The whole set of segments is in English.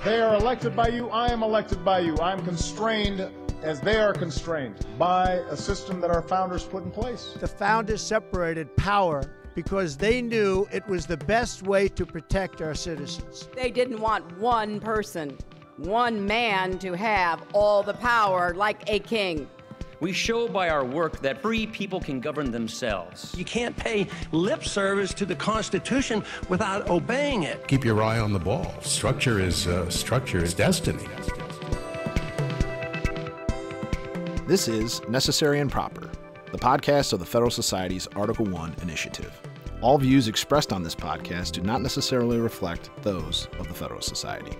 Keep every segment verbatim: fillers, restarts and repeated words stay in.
they are elected by you, I am elected by you. I am constrained as they are constrained by a system that our founders put in place. The founders separated power because they knew it was the best way to protect our citizens. They didn't want one person, one man to have all the power like a king. We show by our work that free people can govern themselves. You can't pay lip service to the Constitution without obeying it. Keep your eye on the ball. Structure is uh, structure is destiny. This is Necessary and Proper, the podcast of the Federalist Society's Article one initiative. All views expressed on this podcast do not necessarily reflect those of the Federalist Society.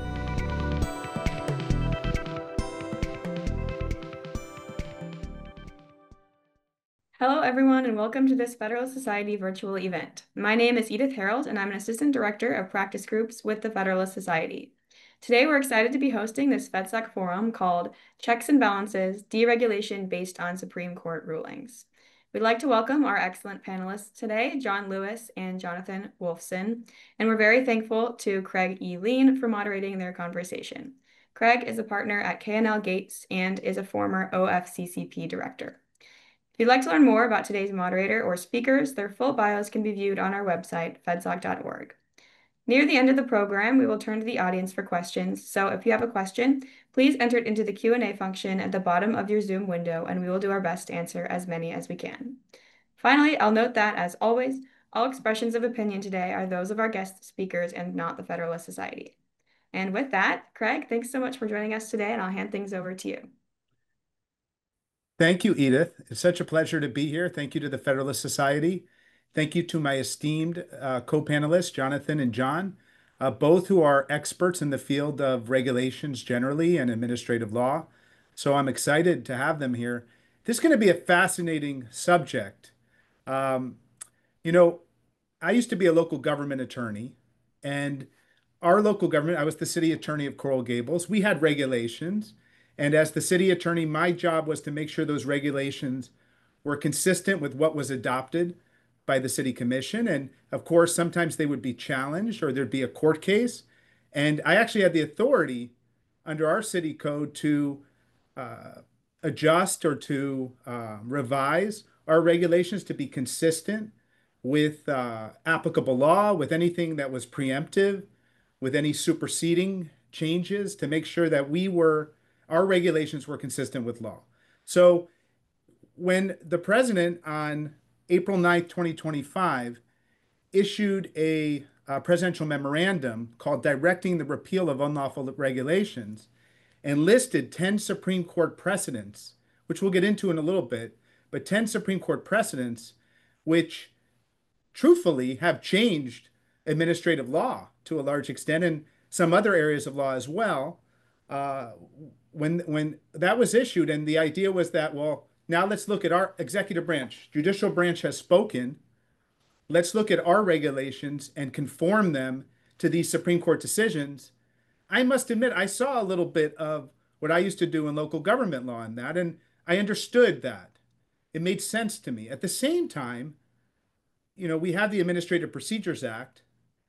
Hello, everyone, and welcome to this Federalist Society virtual event. My name is Edith Harold, and I'm an Assistant Director of Practice Groups with the Federalist Society. Today, we're excited to be hosting this FedSec forum called Checks and Balances, Deregulation Based on Supreme Court Rulings. We'd like to welcome our excellent panelists today, John Lewis and Jonathan Wolfson, and we're very thankful to Craig E. Lean for moderating their conversation. Craig is a partner at K and L Gates and is a former O F C C P director. If you'd like to learn more about today's moderator or speakers, their full bios can be viewed on our website, fedsoc dot org. Near the end of the program, we will turn to the audience for questions, so if you have a question, please enter it into the Q and A function at the bottom of your Zoom window, and we will do our best to answer as many as we can. Finally, I'll note that, as always, all expressions of opinion today are those of our guest speakers and not the Federalist Society. And with that, Craig, thanks so much for joining us today, and I'll hand things over to you. Thank you, Edith. It's such a pleasure to be here. Thank you to the Federalist Society. Thank you to my esteemed uh, co-panelists, Jonathan and John, uh, both who are experts in the field of regulations generally and administrative law. So I'm excited to have them here. This is going to be a fascinating subject. Um, you know, I used to be a local government attorney, and our local government, I was the city attorney of Coral Gables. We had regulations. And as the city attorney, my job was to make sure those regulations were consistent with what was adopted by the city commission. And of course, sometimes they would be challenged or there'd be a court case. And I actually had the authority under our city code to uh, adjust or to uh, revise our regulations to be consistent with uh, applicable law, with anything that was preemptive, with any superseding changes, to make sure that we were our regulations were consistent with law. So when the president on April ninth, twenty twenty-five issued a, a presidential memorandum called Directing the Repeal of Unlawful Regulations and listed ten Supreme Court precedents, which we'll get into in a little bit, but ten Supreme Court precedents, which truthfully have changed administrative law to a large extent and some other areas of law as well. Uh, when when that was issued, and the idea was that, well, now let's look at our executive branch. Judicial branch has spoken. Let's look at our regulations and conform them to these Supreme Court decisions. I must admit, I saw a little bit of what I used to do in local government law in that, and I understood that. It made sense to me. At the same time, you know, we have the Administrative Procedures Act,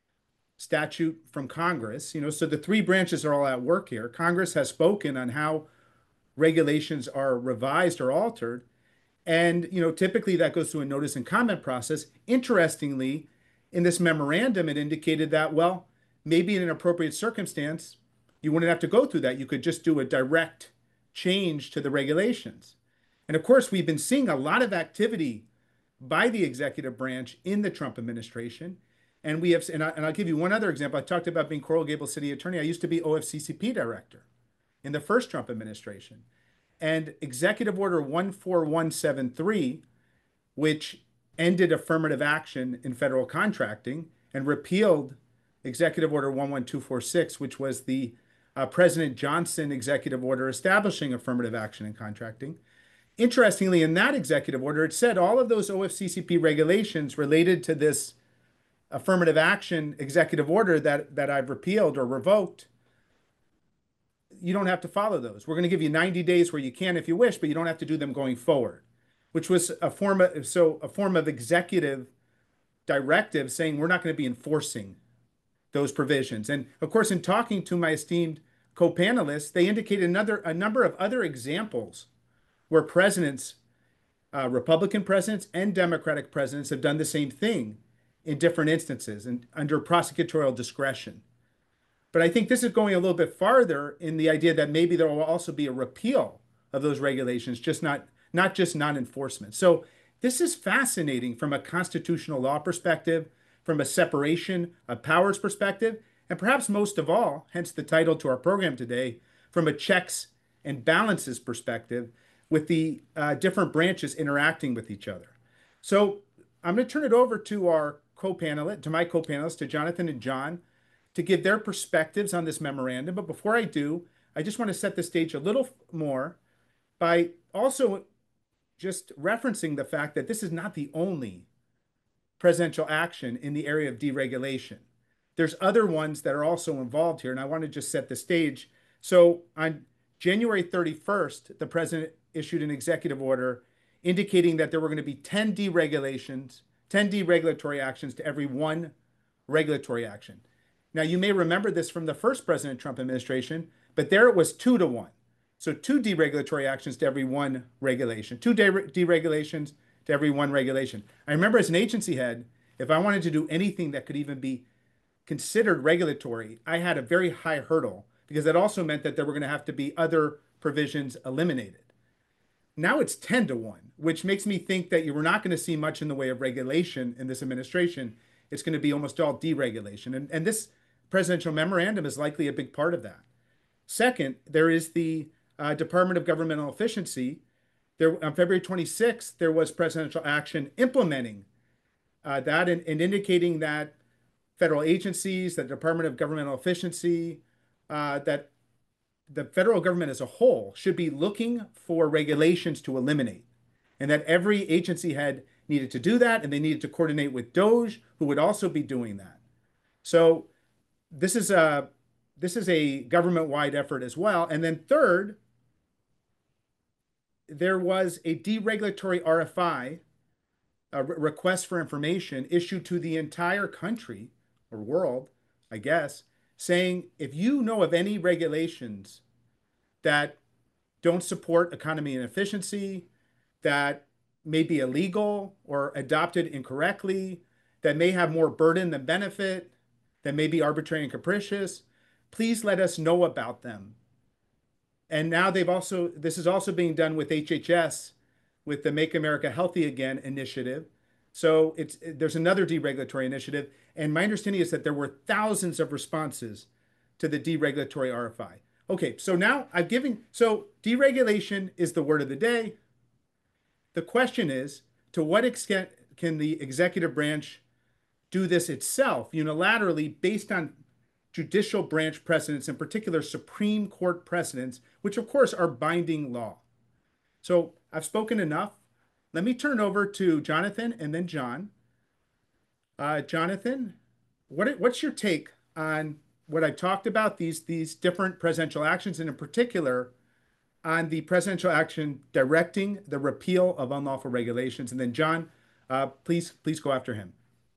statute from Congress, you know, so the three branches are all at work here. Congress has spoken on how regulations are revised or altered. And, you know, typically that goes through a notice and comment process. Interestingly, in this memorandum, it indicated that, well, maybe in an appropriate circumstance, you wouldn't have to go through that. You could just do a direct change to the regulations. And of course, we've been seeing a lot of activity by the executive branch in the Trump administration. And we have, and, I, and I'll give you one other example. I talked about being Coral Gables City Attorney. I used to be O F C C P director in the first Trump administration. And Executive Order one four one seven three, which ended affirmative action in federal contracting and repealed Executive Order one one two four six, which was the uh, President Johnson executive order establishing affirmative action in contracting. Interestingly, in that executive order, it said all of those O F C C P regulations related to this affirmative action executive order that, that I've repealed or revoked, you don't have to follow those. We're going to give you ninety days where you can if you wish, but you don't have to do them going forward, which was a form of, so a form of executive directive saying we're not going to be enforcing those provisions. And of course, in talking to my esteemed co-panelists, they indicated another a number of other examples where presidents, uh, Republican presidents and Democratic presidents, have done the same thing in different instances and under prosecutorial discretion. But I think this is going a little bit farther in the idea that maybe there will also be a repeal of those regulations, just not not just non-enforcement. So this is fascinating from a constitutional law perspective, from a separation of powers perspective, and perhaps most of all, hence the title to our program today, from a checks and balances perspective with the uh, different branches interacting with each other. So I'm going to turn it over to our co-panelist, to my co-panelists, to Jonathan and John, to give their perspectives on this memorandum. But before I do, I just want to set the stage a little more by also just referencing the fact that this is not the only presidential action in the area of deregulation. There's other ones that are also involved here, and I want to just set the stage. So on January thirty-first, the president issued an executive order indicating that there were going to be ten deregulations, ten deregulatory actions to every one regulatory action. Now, you may remember this from the first President Trump administration, but there it was two to one. So two deregulatory actions to every one regulation, two de deregulations to every one regulation. I remember as an agency head, if I wanted to do anything that could even be considered regulatory, I had a very high hurdle because that also meant that there were going to have to be other provisions eliminated. Now it's ten to one, which makes me think that you were not going to see much in the way of regulation in this administration. It's going to be almost all deregulation. And, and this presidential memorandum is likely a big part of that. Second, there is the uh, Department of Governmental Efficiency. There, on February twenty-sixth, there was presidential action implementing uh, that and, and indicating that federal agencies, the Department of Governmental Efficiency, uh, that the federal government as a whole should be looking for regulations to eliminate, and that every agency head needed to do that, and they needed to coordinate with DOJ, who would also be doing that. So this is a this is a government-wide effort as well. And then third, there was a deregulatory R F I, a re request for information, issued to the entire country or world, I guess, saying if you know of any regulations that don't support economy and efficiency, that may be illegal or adopted incorrectly, that may have more burden than benefit, that may be arbitrary and capricious, please let us know about them. And now they've also, this is also being done with H H S, with the Make America Healthy Again initiative. So it's, there's another deregulatory initiative. And my understanding is that there were thousands of responses to the deregulatory R F I. Okay, so now I've given, so deregulation is the word of the day. The question is, to what extent can the executive branch do this itself unilaterally based on judicial branch precedents, in particular Supreme Court precedents, which of course are binding law? So I've spoken enough. Let me turn over to Jonathan and then John. Uh, Jonathan, what, what's your take on what I talked about, these, these different presidential actions, and in particular on the presidential action directing the repeal of unlawful regulations? And then John, uh, please, please go after him.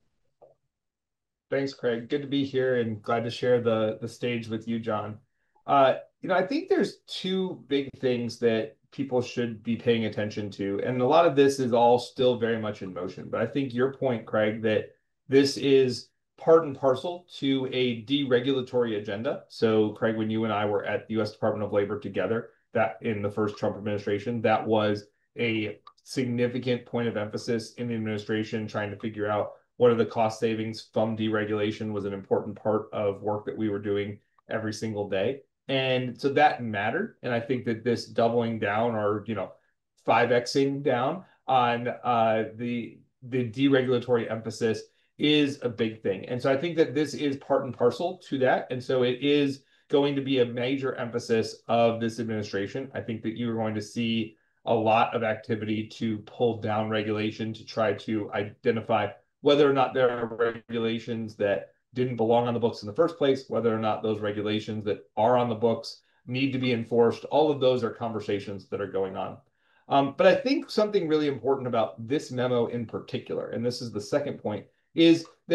Thanks, Craig. Good to be here and glad to share the, the stage with you, John. Uh, you know, I think there's two big things that people should be paying attention to. And a lot of this is all still very much in motion. But I think your point, Craig, that this is part and parcel to a deregulatory agenda. So, Craig, when you and I were at the U S Department of Labor together, that in the first Trump administration, that was a significant point of emphasis in the administration, trying to figure out what are the cost savings from deregulation was an important part of work that we were doing every single day. And so that mattered. And I think that this doubling down or, you know, five Xing down on uh, the, the deregulatory emphasis is a big thing. And so I think that this is part and parcel to that. And so it is going to be a major emphasis of this administration. I think that you're going to see a lot of activity to pull down regulation to try to identify whether or not there are regulations that didn't belong on the books in the first place, whether or not those regulations that are on the books need to be enforced. All of those are conversations that are going on. Um, but I think something really important about this memo in particular, and this is the second point, is that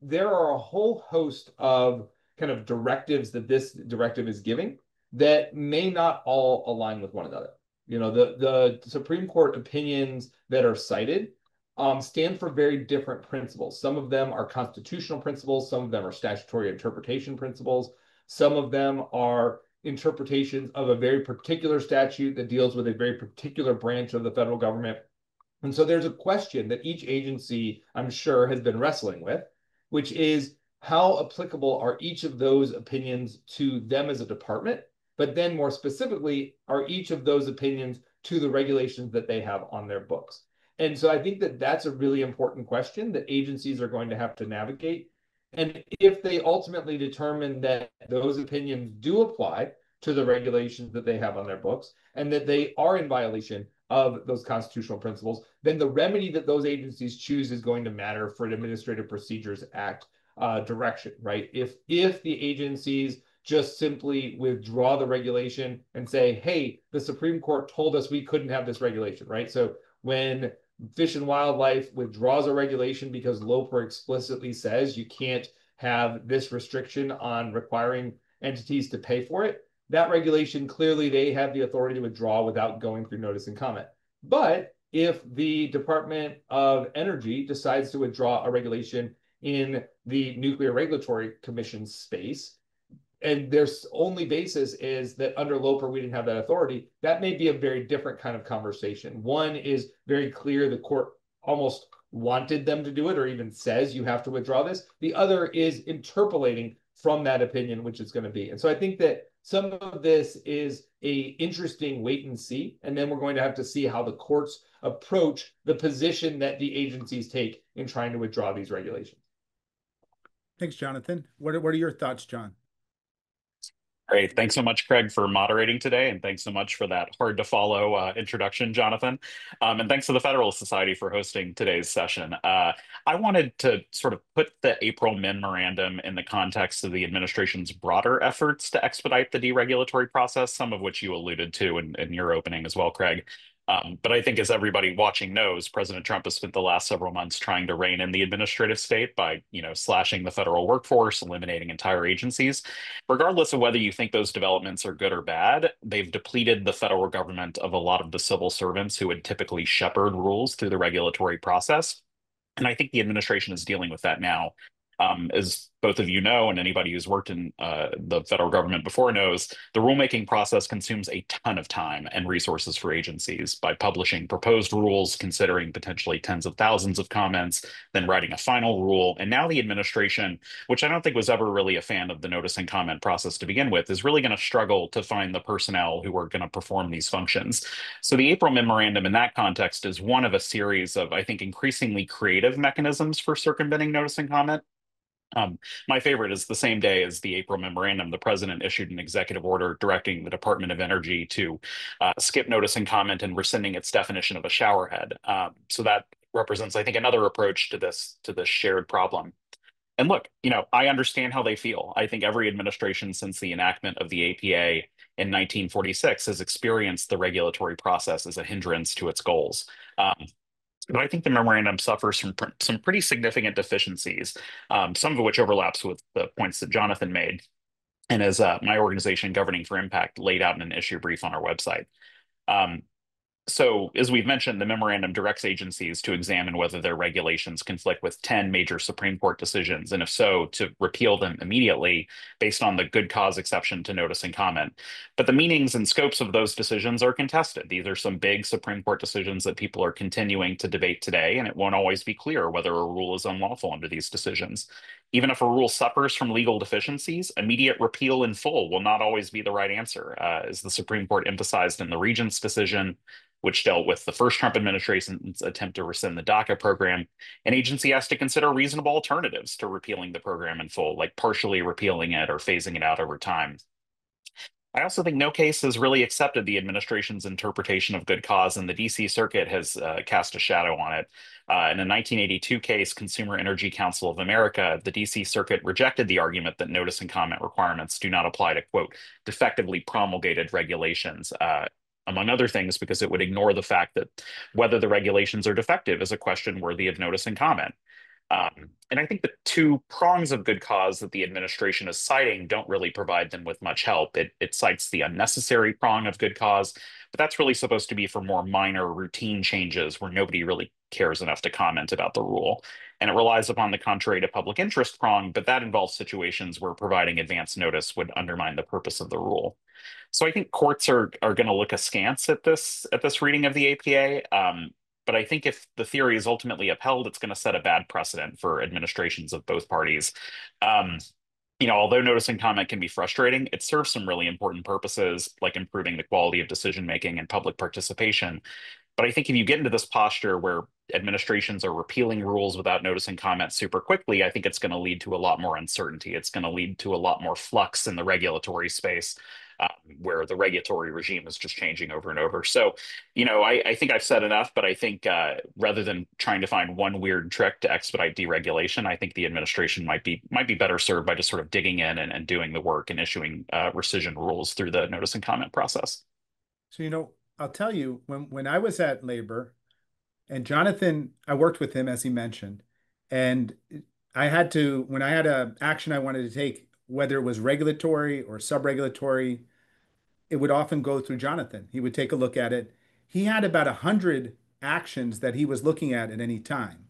there are a whole host of kind of directives that this directive is giving that may not all align with one another. You know, the, the Supreme Court opinions that are cited um, stand for very different principles. Some of them are constitutional principles. Some of them are statutory interpretation principles. Some of them are interpretations of a very particular statute that deals with a very particular branch of the federal government. And so there's a question that each agency, I'm sure, has been wrestling with, which is how applicable are each of those opinions to them as a department, but then more specifically, are each of those opinions to the regulations that they have on their books? And so I think that that's a really important question that agencies are going to have to navigate. And if they ultimately determine that those opinions do apply to the regulations that they have on their books and that they are in violation of those constitutional principles, then the remedy that those agencies choose is going to matter for an Administrative Procedures Act uh, direction, right? If, if the agencies just simply withdraw the regulation and say, hey, the Supreme Court told us we couldn't have this regulation, right? So when Fish and Wildlife withdraws a regulation because Loper explicitly says you can't have this restriction on requiring entities to pay for it, that regulation, clearly they have the authority to withdraw without going through notice and comment. But if the Department of Energy decides to withdraw a regulation in the Nuclear Regulatory Commission space, and their only basis is that under Loper we didn't have that authority, that may be a very different kind of conversation. One is very clear the court almost wanted them to do it or even says you have to withdraw this. The other is interpolating from that opinion, which it's going to be. And so I think that some of this is a interesting wait and see, and then we're going to have to see how the courts approach the position that the agencies take in trying to withdraw these regulations. Thanks, Jonathan. What are, what are your thoughts, John? Great. Thanks so much, Craig, for moderating today. And thanks so much for that hard to follow uh, introduction, Jonathan. Um, and thanks to the Federalist Society for hosting today's session. Uh, I wanted to sort of put the April memorandum in the context of the administration's broader efforts to expedite the deregulatory process, some of which you alluded to in, in your opening as well, Craig. Um, but I think, as everybody watching knows, President Trump has spent the last several months trying to rein in the administrative state by, you know, slashing the federal workforce, eliminating entire agencies. Regardless of whether you think those developments are good or bad, they've depleted the federal government of a lot of the civil servants who would typically shepherd rules through the regulatory process. And I think the administration is dealing with that now. Um, as both of you know, and anybody who's worked in uh, the federal government before knows, the rulemaking process consumes a ton of time and resources for agencies by publishing proposed rules, considering potentially tens of thousands of comments, then writing a final rule. And now the administration, which I don't think was ever really a fan of the notice and comment process to begin with, is really going to struggle to find the personnel who are going to perform these functions. So the April memorandum in that context is one of a series of, I think, increasingly creative mechanisms for circumventing notice and comment. Um, my favorite is the same day as the April memorandum, the president issued an executive order directing the Department of Energy to uh, skip notice and comment and rescinding its definition of a showerhead. Um, so that represents, I think, another approach to this to this shared problem. And look, you know, I understand how they feel. I think every administration since the enactment of the A P A in nineteen forty-six has experienced the regulatory process as a hindrance to its goals. Um, But I think the memorandum suffers from pr some pretty significant deficiencies, um, some of which overlaps with the points that Jonathan made, and as uh, my organization, Governing for Impact, laid out in an issue brief on our website. Um, So, as we've mentioned, the memorandum directs agencies to examine whether their regulations conflict with ten major Supreme Court decisions, and if so, to repeal them immediately based on the good cause exception to notice and comment. But the meanings and scopes of those decisions are contested. These are some big Supreme Court decisions that people are continuing to debate today, and it won't always be clear whether a rule is unlawful under these decisions. Even if a rule suffers from legal deficiencies, immediate repeal in full will not always be the right answer, uh, as the Supreme Court emphasized in the Regents decision, which dealt with the first Trump administration's attempt to rescind the DACA program. An agency has to consider reasonable alternatives to repealing the program in full, like partially repealing it or phasing it out over time. I also think no case has really accepted the administration's interpretation of good cause, and the D C Circuit has uh, cast a shadow on it. Uh, in a nineteen eighty-two case, Consumer Energy Council of America, the D C Circuit rejected the argument that notice and comment requirements do not apply to, quote, defectively promulgated regulations, uh, among other things, because it would ignore the fact that whether the regulations are defective is a question worthy of notice and comment. Um, and I think the two prongs of good cause that the administration is citing don't really provide them with much help. It, it cites the unnecessary prong of good cause, but that's really supposed to be for more minor routine changes where nobody really cares enough to comment about the rule. And it relies upon the contrary to public interest prong, but that involves situations where providing advance notice would undermine the purpose of the rule. So I think courts are are going to look askance at this at this reading of the A P A. Um, but I think if the theory is ultimately upheld, it's going to set a bad precedent for administrations of both parties. Um, you know, although notice and comment can be frustrating, it serves some really important purposes, like improving the quality of decision making and public participation. But I think if you get into this posture where administrations are repealing rules without notice and comment super quickly, I think it's going to lead to a lot more uncertainty. It's going to lead to a lot more flux in the regulatory space, um, where the regulatory regime is just changing over and over. So, you know, I, I think I've said enough, but I think uh, rather than trying to find one weird trick to expedite deregulation, I think the administration might be might be better served by just sort of digging in and, and doing the work and issuing uh, rescission rules through the notice and comment process. So, you know, I'll tell you, when, when I was at Labor, and Jonathan, I worked with him, as he mentioned, and I had to, when I had an action I wanted to take, whether it was regulatory or sub-regulatory, it would often go through Jonathan. He would take a look at it. He had about a hundred actions that he was looking at at any time.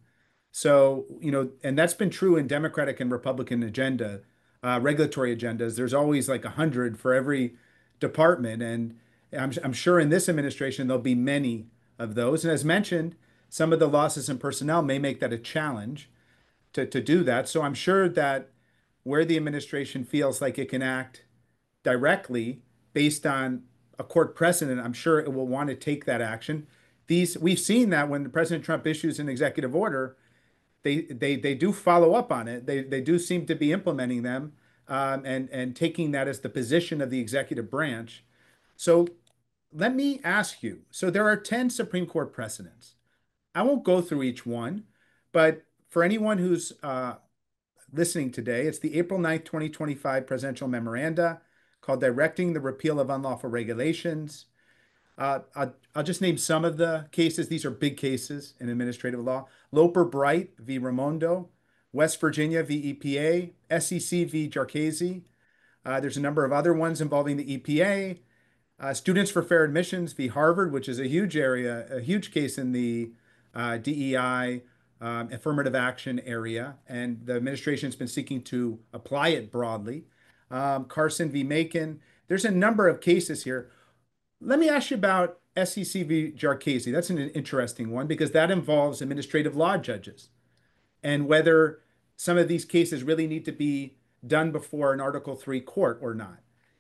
So, you know, and that's been true in Democratic and Republican agenda, uh, regulatory agendas. There's always like a hundred for every department. And I'm, I'm sure in this administration, there'll be many of those. And as mentioned, some of the losses in personnel may make that a challenge to, to do that. So I'm sure that where the administration feels like it can act directly based on a court precedent, I'm sure it will want to take that action. These, we've seen that when President Trump issues an executive order, they they they do follow up on it. They they do seem to be implementing them, um, and and taking that as the position of the executive branch. So let me ask you. So there are ten Supreme Court precedents. I won't go through each one, but for anyone who's uh, listening today, it's the April ninth, twenty twenty-five presidential memoranda called Directing the Repeal of Unlawful Regulations. Uh, I'll, I'll just name some of the cases. These are big cases in administrative law. Loper Bright v. Raimondo, West Virginia v. E P A, S E C v. Jarchese. Uh, there's a number of other ones involving the E P A. Uh, Students for Fair Admissions v. Harvard, which is a huge area, a huge case in the uh, D E I um, affirmative action area. And the administration's been seeking to apply it broadly. Um, Carson v. Macon. There's a number of cases here. Let me ask you about S E C v. Jarchese. That's an interesting one because that involves administrative law judges and whether some of these cases really need to be done before an Article three court or not.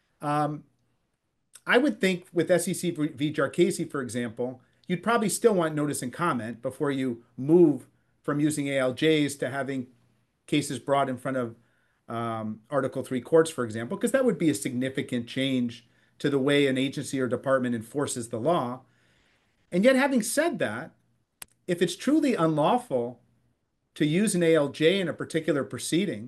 Um, I would think with S E C v. Jarchese, for example, you'd probably still want notice and comment before you move from using A L Js to having cases brought in front of um, Article three courts, for example, because that would be a significant change to the way an agency or department enforces the law. And yet, having said that, if it's truly unlawful to use an A L J in a particular proceeding,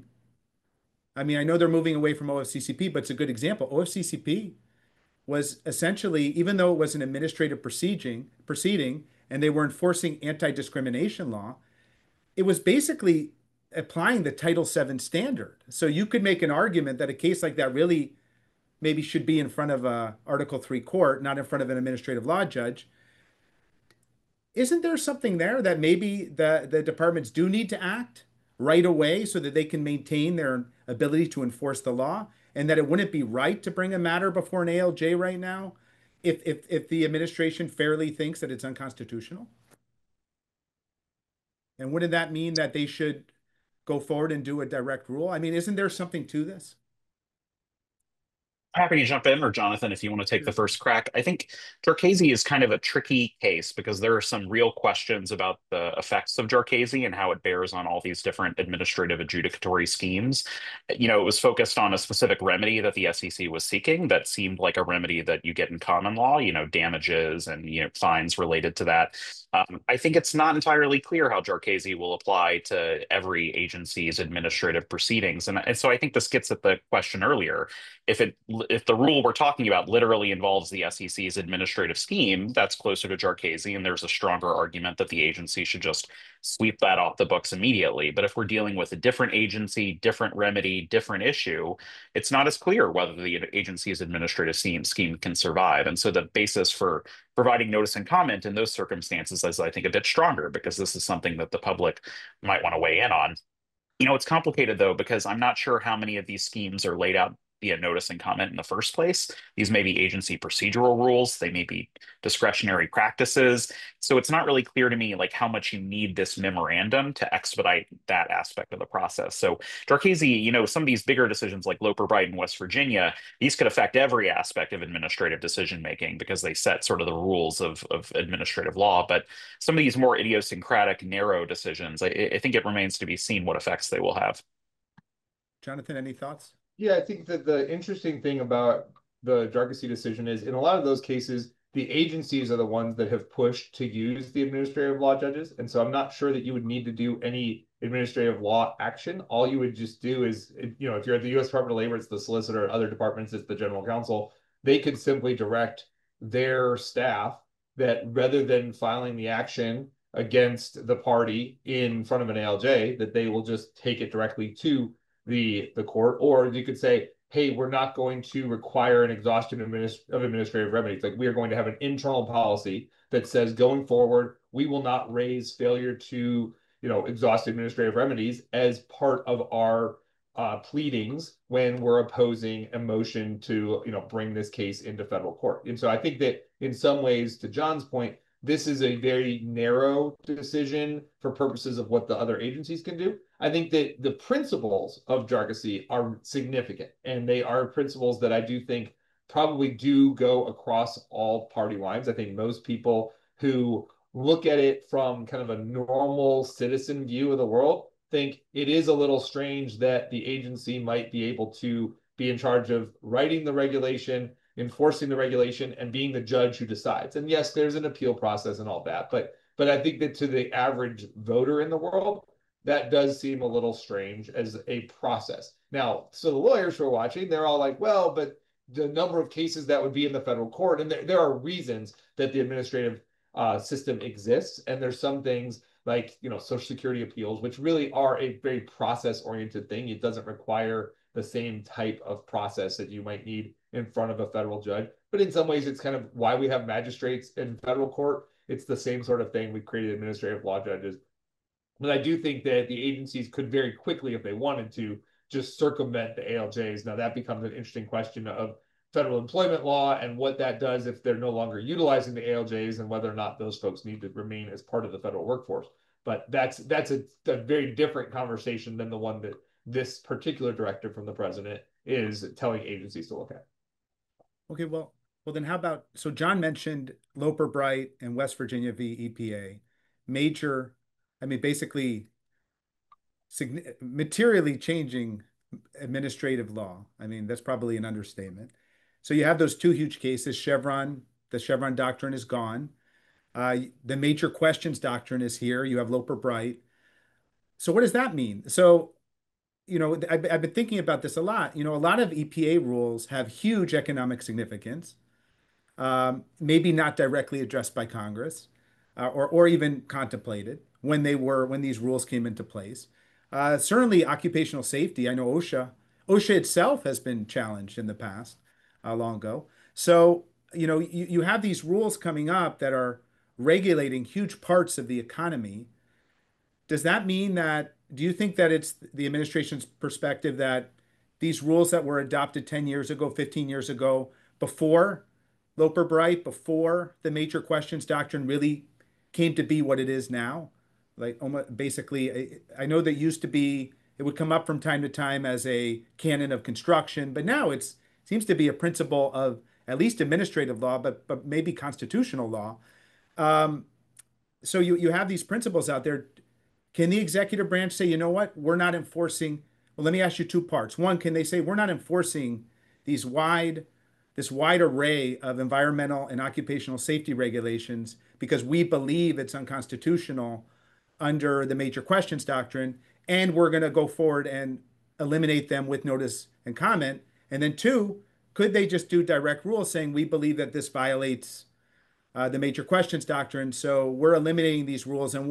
I mean, I know they're moving away from O F C C P, but it's a good example. O F C C P was essentially, even though it was an administrative proceeding, proceeding and they were enforcing anti-discrimination law, it was basically applying the Title seven standard. So you could make an argument that a case like that really maybe should be in front of a Article three court, not in front of an administrative law judge. Isn't there something there that maybe the, the departments do need to act right away so that they can maintain their ability to enforce the law, and that it wouldn't be right to bring a matter before an A L J right now if, if, if the administration fairly thinks that it's unconstitutional? And wouldn't that mean that they should go forward and do a direct rule? I mean, isn't there something to this? Happy to jump in, or Jonathan, if you want to take the first crack. I think Jarchese is kind of a tricky case because there are some real questions about the effects of Jarchese and how it bears on all these different administrative adjudicatory schemes. You know, it was focused on a specific remedy that the S E C was seeking that seemed like a remedy that you get in common law, you know, damages and, you know, fines related to that. Um, I think it's not entirely clear how Jarchese will apply to every agency's administrative proceedings. And, and so I think this gets at the question earlier. If it if the rule we're talking about literally involves the S E C's administrative scheme, that's closer to Jarchese, and there's a stronger argument that the agency should just sweep that off the books immediately. But if we're dealing with a different agency, different remedy, different issue, it's not as clear whether the agency's administrative scheme, scheme can survive. And so the basis for providing notice and comment in those circumstances is, I think, a bit stronger, because this is something that the public might want to weigh in on. You know, it's complicated, though, because I'm not sure how many of these schemes are laid out via notice and comment in the first place. These may be agency procedural rules. They may be discretionary practices. So it's not really clear to me like how much you need this memorandum to expedite that aspect of the process. So Darkezy, you know, some of these bigger decisions like Loper Bright in West Virginia, these could affect every aspect of administrative decision making because they set sort of the rules of, of administrative law. But some of these more idiosyncratic, narrow decisions, I, I think it remains to be seen what effects they will have. Jonathan, any thoughts? Yeah, I think that the interesting thing about the Darkezy decision is in a lot of those cases, the agencies are the ones that have pushed to use the administrative law judges. And so I'm not sure that you would need to do any administrative law action. All you would just do is, you know, if you're at the U S Department of Labor, it's the solicitor, other departments, it's the general counsel. They could simply direct their staff that rather than filing the action against the party in front of an A L J, that they will just take it directly to the the court. Or you could say, hey, we're not going to require an exhaustion of, administ of administrative remedies. Like, we are going to have an internal policy that says going forward, we will not raise failure to, you know, exhaust administrative remedies as part of our uh, pleadings when we're opposing a motion to, you know, bring this case into federal court. And so I think that in some ways, to John's point, this is a very narrow decision for purposes of what the other agencies can do. I think that the principles of Darkezy are significant, and they are principles that I do think probably do go across all party lines. I think most people who look at it from kind of a normal citizen view of the world think it is a little strange that the agency might be able to be in charge of writing the regulation, enforcing the regulation, and being the judge who decides. And yes, there's an appeal process and all that, but but I think that to the average voter in the world, that does seem a little strange as a process. Now, so the lawyers who are watching, they're all like, well, but the number of cases that would be in the federal court, and there, there are reasons that the administrative uh, system exists, and there's some things like, you know, Social Security appeals, which really are a very process-oriented thing. It doesn't require the same type of process that you might need in front of a federal judge. But in some ways, it's kind of why we have magistrates in federal court. It's the same sort of thing. We've created administrative law judges. But I do think that the agencies could very quickly, if they wanted to, just circumvent the A L Js. Now, that becomes an interesting question of federal employment law and what that does if they're no longer utilizing the A L Js and whether or not those folks need to remain as part of the federal workforce. But that's that's a, a very different conversation than the one that this particular directive from the president is telling agencies to look at. Okay, well, well then how about, so John mentioned Loper Bright and West Virginia v. E P A, major, I mean, basically materially changing administrative law. I mean, that's probably an understatement. So you have those two huge cases. Chevron, the Chevron doctrine is gone. Uh, the major questions doctrine is here. You have Loper Bright. So what does that mean? So, you know, I've, I've been thinking about this a lot. You know, a lot of E P A rules have huge economic significance, um, maybe not directly addressed by Congress uh, or, or even contemplated when they were, when these rules came into place. Uh, certainly occupational safety. I know OSHA, OSHA itself has been challenged in the past, uh, long ago. So, you know, you, you have these rules coming up that are regulating huge parts of the economy. Does that mean that, do you think that it's the administration's perspective that these rules that were adopted ten years ago, fifteen years ago, before Loper Bright, before the major questions doctrine really came to be what it is now? Like, almost basically, I know that used to be, it would come up from time to time as a canon of construction, but now it's seems to be a principle of at least administrative law, but but maybe constitutional law. Um, so you you have these principles out there. Can the executive branch say, you know what, we're not enforcing? Well, let me ask you two parts. One, can they say we're not enforcing these wide, this wide array of environmental and occupational safety regulations because we believe it's unconstitutional under the major questions doctrine, and we're going to go forward and eliminate them with notice and comment? And then two, could they just do direct rules saying we believe that this violates uh, the major questions doctrine, so we're eliminating these rules and we'll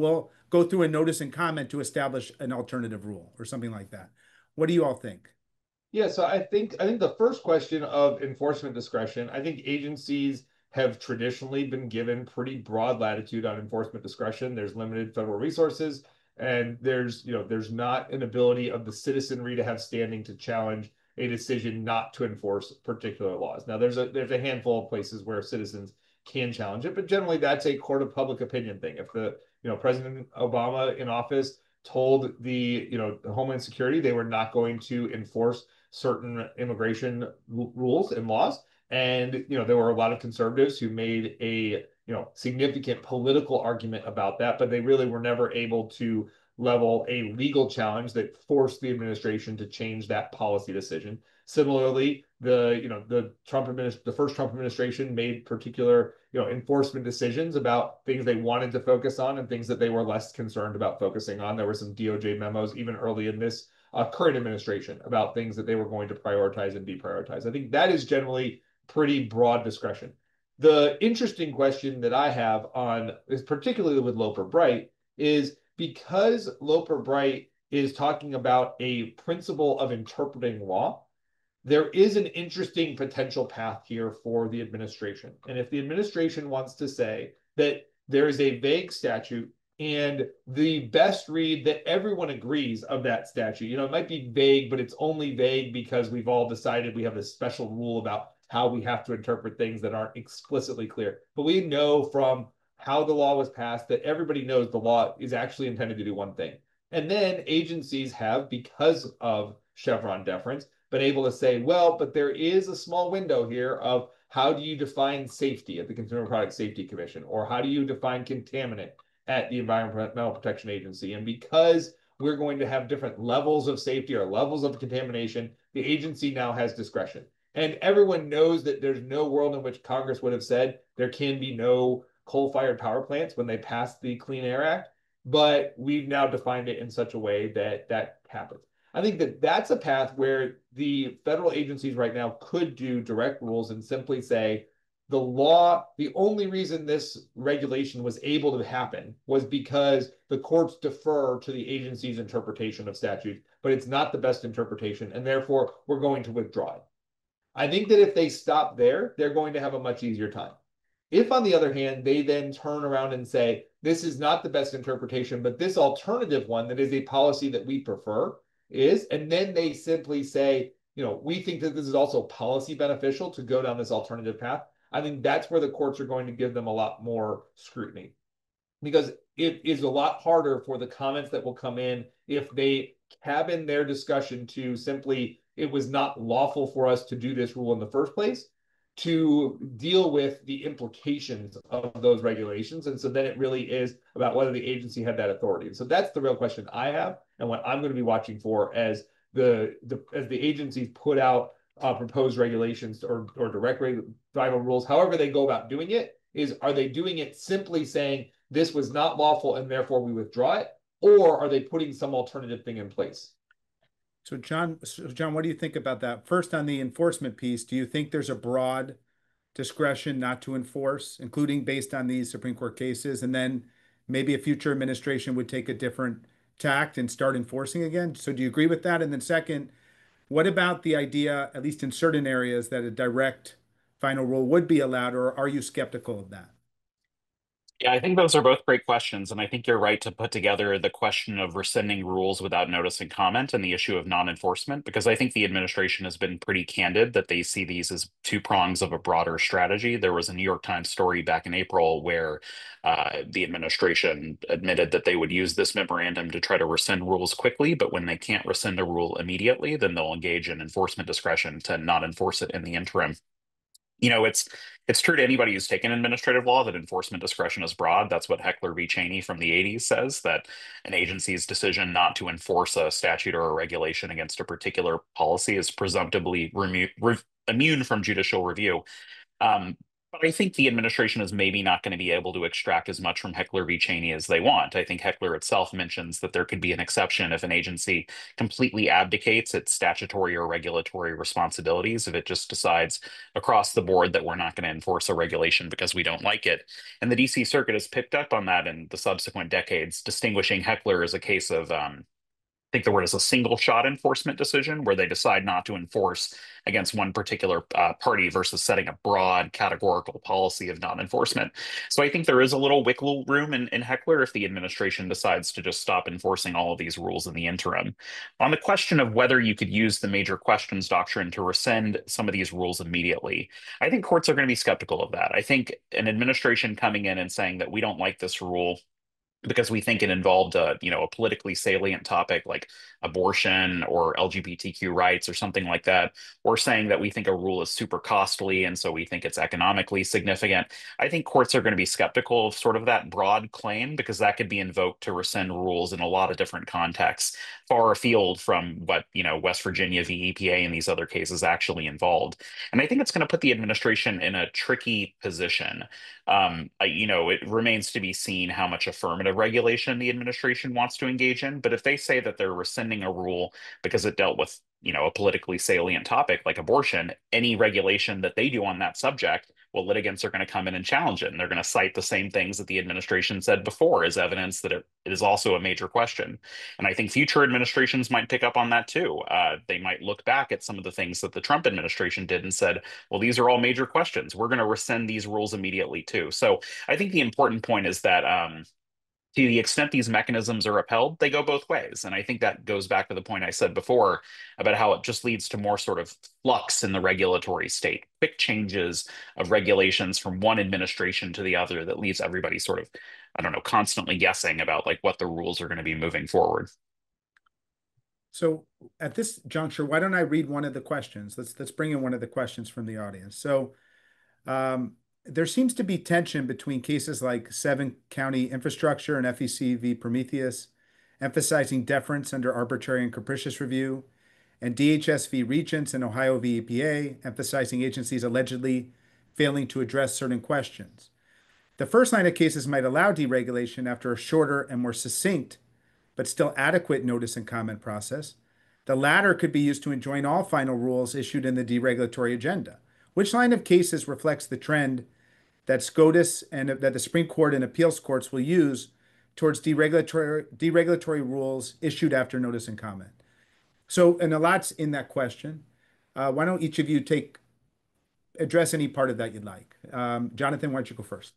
go through a notice and comment to establish an alternative rule or something like that. What do you all think? Yeah, so I think I think the first question of enforcement discretion, I think agencies have traditionally been given pretty broad latitude on enforcement discretion. There's limited federal resources, and there's, you know, there's not an ability of the citizenry to have standing to challenge a decision not to enforce particular laws. Now, there's a there's a handful of places where citizens can challenge it, but generally that's a court of public opinion thing. If the, you know, President Obama in office told the, you know, the Homeland Security they were not going to enforce certain immigration rules and laws, and, you know, there were a lot of conservatives who made a, you know, significant political argument about that, but they really were never able to level a legal challenge that forced the administration to change that policy decision. Similarly, the, you know, the Trump administration, the first Trump administration made particular, you know, enforcement decisions about things they wanted to focus on and things that they were less concerned about focusing on. There were some D O J memos even early in this uh, current administration about things that they were going to prioritize and deprioritize. I think that is generally pretty broad discretion. The interesting question that I have on, is particularly with Loper Bright, is because Loper Bright is talking about a principle of interpreting law, there is an interesting potential path here for the administration. And if the administration wants to say that there is a vague statute and the best read that everyone agrees of that statute, you know, it might be vague, but it's only vague because we've all decided we have this special rule about how we have to interpret things that aren't explicitly clear. But we know from how the law was passed that everybody knows the law is actually intended to do one thing. And then agencies have, because of Chevron deference, been able to say, well, but there is a small window here of how do you define safety at the Consumer Product Safety Commission, or how do you define contaminant at the Environmental Protection Agency? And because we're going to have different levels of safety or levels of contamination, the agency now has discretion. And everyone knows that there's no world in which Congress would have said there can be no coal-fired power plants when they passed the Clean Air Act, but we've now defined it in such a way that that happens. I think that that's a path where the federal agencies right now could do direct rules and simply say, the law, the only reason this regulation was able to happen was because the courts defer to the agency's interpretation of statutes, but it's not the best interpretation, and therefore we're going to withdraw it. I think that if they stop there, they're going to have a much easier time. If, on the other hand, they then turn around and say, this is not the best interpretation, but this alternative one that is a policy that we prefer is, and then they simply say, you know, we think that this is also policy beneficial to go down this alternative path, I think that's where the courts are going to give them a lot more scrutiny. Because it is a lot harder for the comments that will come in if they cabin their discussion to simply, it was not lawful for us to do this rule in the first place, to deal with the implications of those regulations. And so then it really is about whether the agency had that authority. And so that's the real question I have, and what I'm going to be watching for as the, the as the agencies put out uh, proposed regulations or, or direct final rules, however they go about doing it, is are they doing it simply saying this was not lawful and therefore we withdraw it, or are they putting some alternative thing in place? So John, so John, what do you think about that? First, on the enforcement piece, do you think there's a broad discretion not to enforce, including based on these Supreme Court cases, and then maybe a future administration would take a different tact and start enforcing again? So do you agree with that? And then second, what about the idea, at least in certain areas, that a direct final rule would be allowed, or are you skeptical of that? Yeah, I think those are both great questions. And I think you're right to put together the question of rescinding rules without notice and comment and the issue of non-enforcement, because I think the administration has been pretty candid that they see these as two prongs of a broader strategy. There was a New York Times story back in April where uh, the administration admitted that they would use this memorandum to try to rescind rules quickly, but when they can't rescind a rule immediately, then they'll engage in enforcement discretion to not enforce it in the interim. You know, it's it's true to anybody who's taken administrative law that enforcement discretion is broad. That's what Heckler v. Cheney from the eighties says, that an agency's decision not to enforce a statute or a regulation against a particular policy is presumptively remu- re- immune from judicial review. Um, But I think the administration is maybe not going to be able to extract as much from Heckler v. Cheney as they want. I think Heckler itself mentions that there could be an exception if an agency completely abdicates its statutory or regulatory responsibilities, if it just decides across the board that we're not going to enforce a regulation because we don't like it. And the D C Circuit has picked up on that in the subsequent decades, distinguishing Heckler as a case of um, I think the word is a single shot enforcement decision where they decide not to enforce against one particular uh, party versus setting a broad categorical policy of non-enforcement. So I think there is a little wiggle room in, in Heckler if the administration decides to just stop enforcing all of these rules in the interim. On the question of whether you could use the major questions doctrine to rescind some of these rules immediately, I think courts are going to be skeptical of that. I think an administration coming in and saying that we don't like this rule because we think it involved a, you know, a politically salient topic like abortion or L G B T Q rights or something like that, or saying that we think a rule is super costly and so we think it's economically significant. I think courts are going to be skeptical of sort of that broad claim because that could be invoked to rescind rules in a lot of different contexts, far afield from what, you know, West Virginia v. E P A and these other cases actually involved. And I think it's going to put the administration in a tricky position. Um, I, you know, it remains to be seen how much affirmative regulation the administration wants to engage in. But if they say that they're rescinding a rule because it dealt with, you know, a politically salient topic like abortion, any regulation that they do on that subject, well, litigants are going to come in and challenge it. And they're going to cite the same things that the administration said before as evidence that it, it is also a major question. And I think future administrations might pick up on that too. Uh, they might look back at some of the things that the Trump administration did and said, well, these are all major questions. We're going to rescind these rules immediately too. So I think the important point is that um, to the extent these mechanisms are upheld, they go both ways. And I think that goes back to the point I said before about how it just leads to more sort of flux in the regulatory state, quick changes of regulations from one administration to the other that leaves everybody sort of, I don't know, constantly guessing about like what the rules are going to be moving forward. So at this juncture, why don't I read one of the questions? Let's let's bring in one of the questions from the audience. So um, there seems to be tension between cases like Seven County Infrastructure and F E C v. Prometheus, emphasizing deference under arbitrary and capricious review, and D H S v. Regents and Ohio v. E P A, emphasizing agencies allegedly failing to address certain questions. The first line of cases might allow deregulation after a shorter and more succinct, but still adequate notice and comment process. The latter could be used to enjoin all final rules issued in the deregulatory agenda. Which line of cases reflects the trend that SCOTUS and that the Supreme Court and appeals courts will use towards deregulatory, deregulatory rules issued after notice and comment? So, and a lot's in that question. Uh, why don't each of you take, address any part of that you'd like? Um, Jonathan, why don't you go first?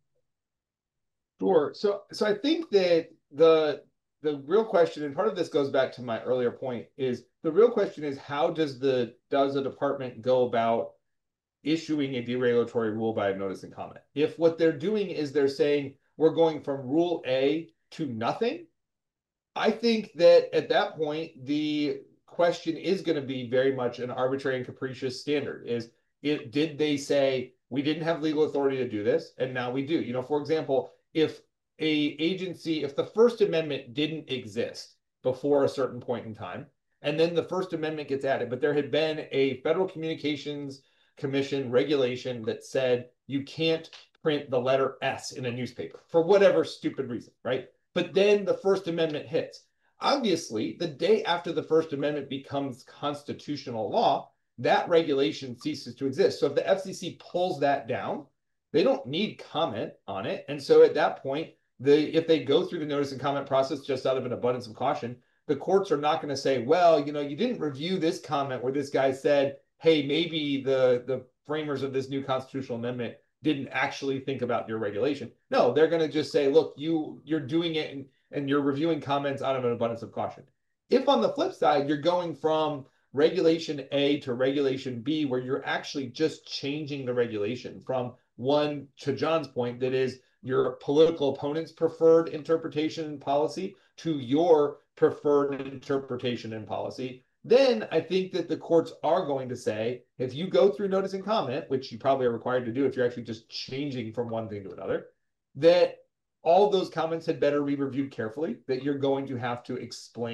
Sure. So, so I think that the the real question, and part of this goes back to my earlier point, is the real question is how does the does a department go about issuing a deregulatory rule by notice and comment? If what they're doing is they're saying we're going from rule A to nothing, I think that at that point the question is going to be very much an arbitrary and capricious standard. Is it did they say we didn't have legal authority to do this and now we do? You know, for example, if a agency, if the First Amendment didn't exist before a certain point in time, and then the First Amendment gets added, but there had been a Federal Communications Commission regulation that said you can't print the letter S in a newspaper for whatever stupid reason, right? But then the First Amendment hits. Obviously, the day after the First Amendment becomes constitutional law, that regulation ceases to exist. So if the F C C pulls that down, they don't need comment on it. And so at that point, the if they go through the notice and comment process just out of an abundance of caution, the courts are not going to say, well, you know, you didn't review this comment where this guy said, hey, maybe the, the framers of this new constitutional amendment didn't actually think about your regulation. No, they're going to just say, look, you, you're doing it and, and you're reviewing comments out of an abundance of caution. If on the flip side, you're going from regulation A to regulation B, where you're actually just changing the regulation from one, to John's point, that is your political opponent's preferred interpretation and policy to your preferred interpretation and policy, then I think that the courts are going to say, if you go through notice and comment, which you probably are required to do if you're actually just changing from one thing to another, that all those comments had better be reviewed carefully, that you're going to have to explain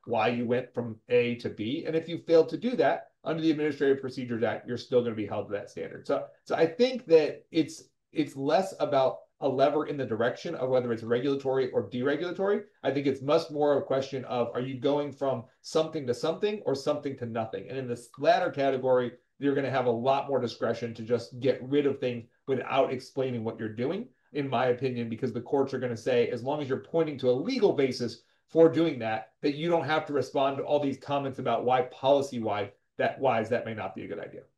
why you went from A to B. And if you failed to do that under the Administrative Procedures Act, you're still going to be held to that standard. So, so I think that it's it's less about a lever in the direction of whether it's regulatory or deregulatory. I think it's much more a question of, are you going from something to something or something to nothing? And in this latter category, you're going to have a lot more discretion to just get rid of things without explaining what you're doing, in my opinion, because the courts are going to say, as long as you're pointing to a legal basis for doing that, that you don't have to respond to all these comments about why policy-wise that wise that may not be a good idea.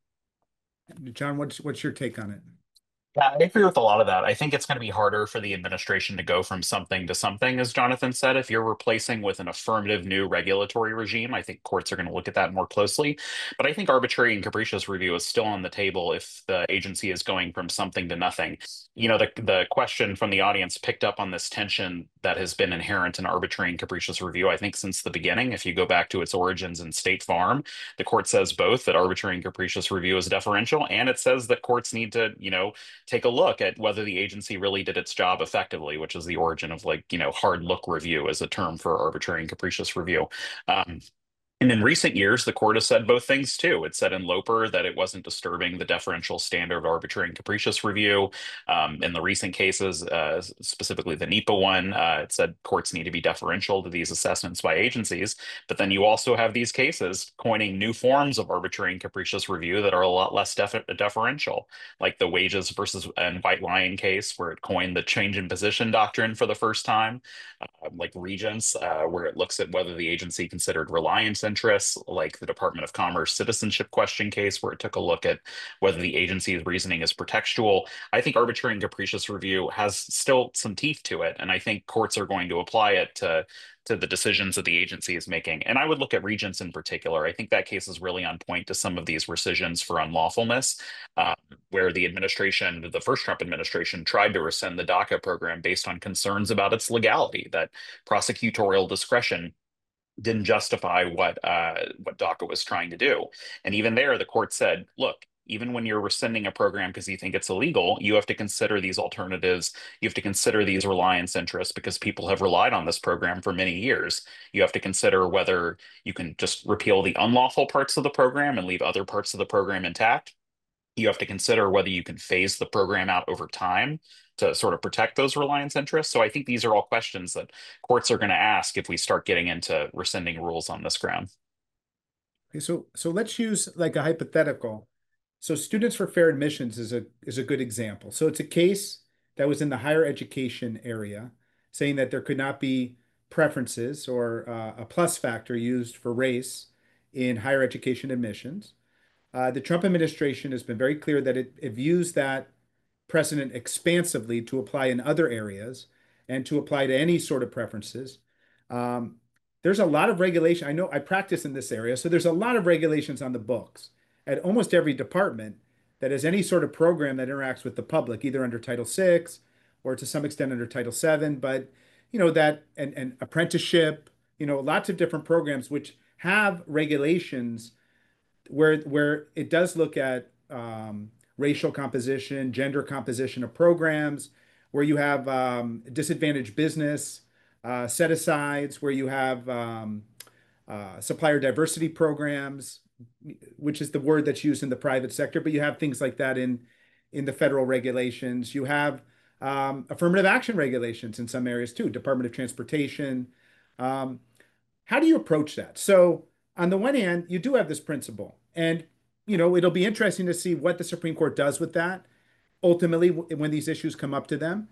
John, what's what's your take on it? Yeah, I agree with a lot of that. I think it's going to be harder for the administration to go from something to something, as Jonathan said. If you're replacing with an affirmative new regulatory regime, I think courts are going to look at that more closely. But I think arbitrary and capricious review is still on the table if the agency is going from something to nothing. You know, the, the question from the audience picked up on this tension that has been inherent in arbitrary and capricious review, I think, since the beginning. If you go back to its origins in State Farm, the court says both that arbitrary and capricious review is deferential, and it says that courts need to, you know, take a look at whether the agency really did its job effectively, which is the origin of, like, you know, hard look review as a term for arbitrary and capricious review. Um, And in recent years, the court has said both things too. It said in Loper that it wasn't disturbing the deferential standard of arbitrary and capricious review. Um, in the recent cases, uh, specifically the NEPA one, uh, it said courts need to be deferential to these assessments by agencies. But then you also have these cases coining new forms of arbitrary and capricious review that are a lot less def- deferential, like the Wages versus and White Lion case, where it coined the change in position doctrine for the first time, uh, like Regents, uh, where it looks at whether the agency considered reliance interests, like the Department of Commerce citizenship question case, where it took a look at whether the agency's reasoning is pretextual. I think arbitrary and capricious review has still some teeth to it, and I think courts are going to apply it to to the decisions that the agency is making. And I would look at Regents in particular. I think that case is really on point to some of these rescissions for unlawfulness, uh, where the administration, the first Trump administration, tried to rescind the DACA program based on concerns about its legality, that prosecutorial discretion didn't justify what uh, what DACA was trying to do. And even there, the court said, look, even when you're rescinding a program because you think it's illegal, you have to consider these alternatives. You have to consider these reliance interests because people have relied on this program for many years. You have to consider whether you can just repeal the unlawful parts of the program and leave other parts of the program intact. You have to consider whether you can phase the program out over time to sort of protect those reliance interests. So I think these are all questions that courts are going to ask if we start getting into rescinding rules on this ground. Okay, so so let's use like a hypothetical. So Students for Fair Admissions is a is a good example. So it's a case that was in the higher education area, saying that there could not be preferences or uh, a plus factor used for race in higher education admissions. Uh, the Trump administration has been very clear that it, it views that precedent expansively to apply in other areas and to apply to any sort of preferences. Um, there's a lot of regulation. I know I practice in this area, so there's a lot of regulations on the books at almost every department that has any sort of program that interacts with the public, either under Title six or to some extent under Title seven. But, you know, that and, and apprenticeship, you know, lots of different programs which have regulations where where it does look at um, racial composition, gender composition of programs, where you have um, disadvantaged business uh, set-asides, where you have um, uh, supplier diversity programs, which is the word that's used in the private sector, but you have things like that in in the federal regulations. You have um, affirmative action regulations in some areas too, Department of Transportation. Um, how do you approach that? So on the one hand, you do have this principle, and you know it'll be interesting to see what the Supreme Court does with that ultimately when these issues come up to them.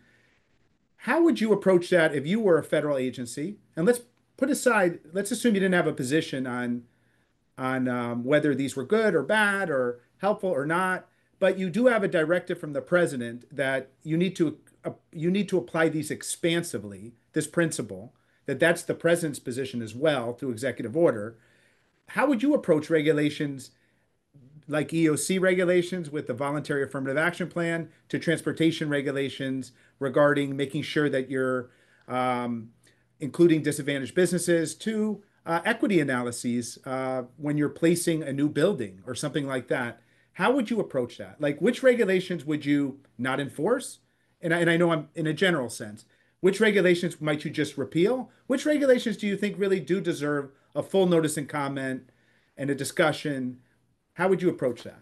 How would you approach that if you were a federal agency? And let's put aside, let's assume you didn't have a position on on um, whether these were good or bad or helpful or not, but you do have a directive from the president that you need to uh, you need to apply these expansively, this principle, that that's the president's position as well through executive order. How would you approach regulations like E O C regulations with the voluntary affirmative action plan to transportation regulations regarding making sure that you're um, including disadvantaged businesses to uh, equity analyses uh, when you're placing a new building or something like that? How would you approach that? Like, which regulations would you not enforce? And I, and I know I'm in a general sense, Which regulations might you just repeal? Which regulations do you think really do deserve a full notice and comment and a discussion? How would you approach that?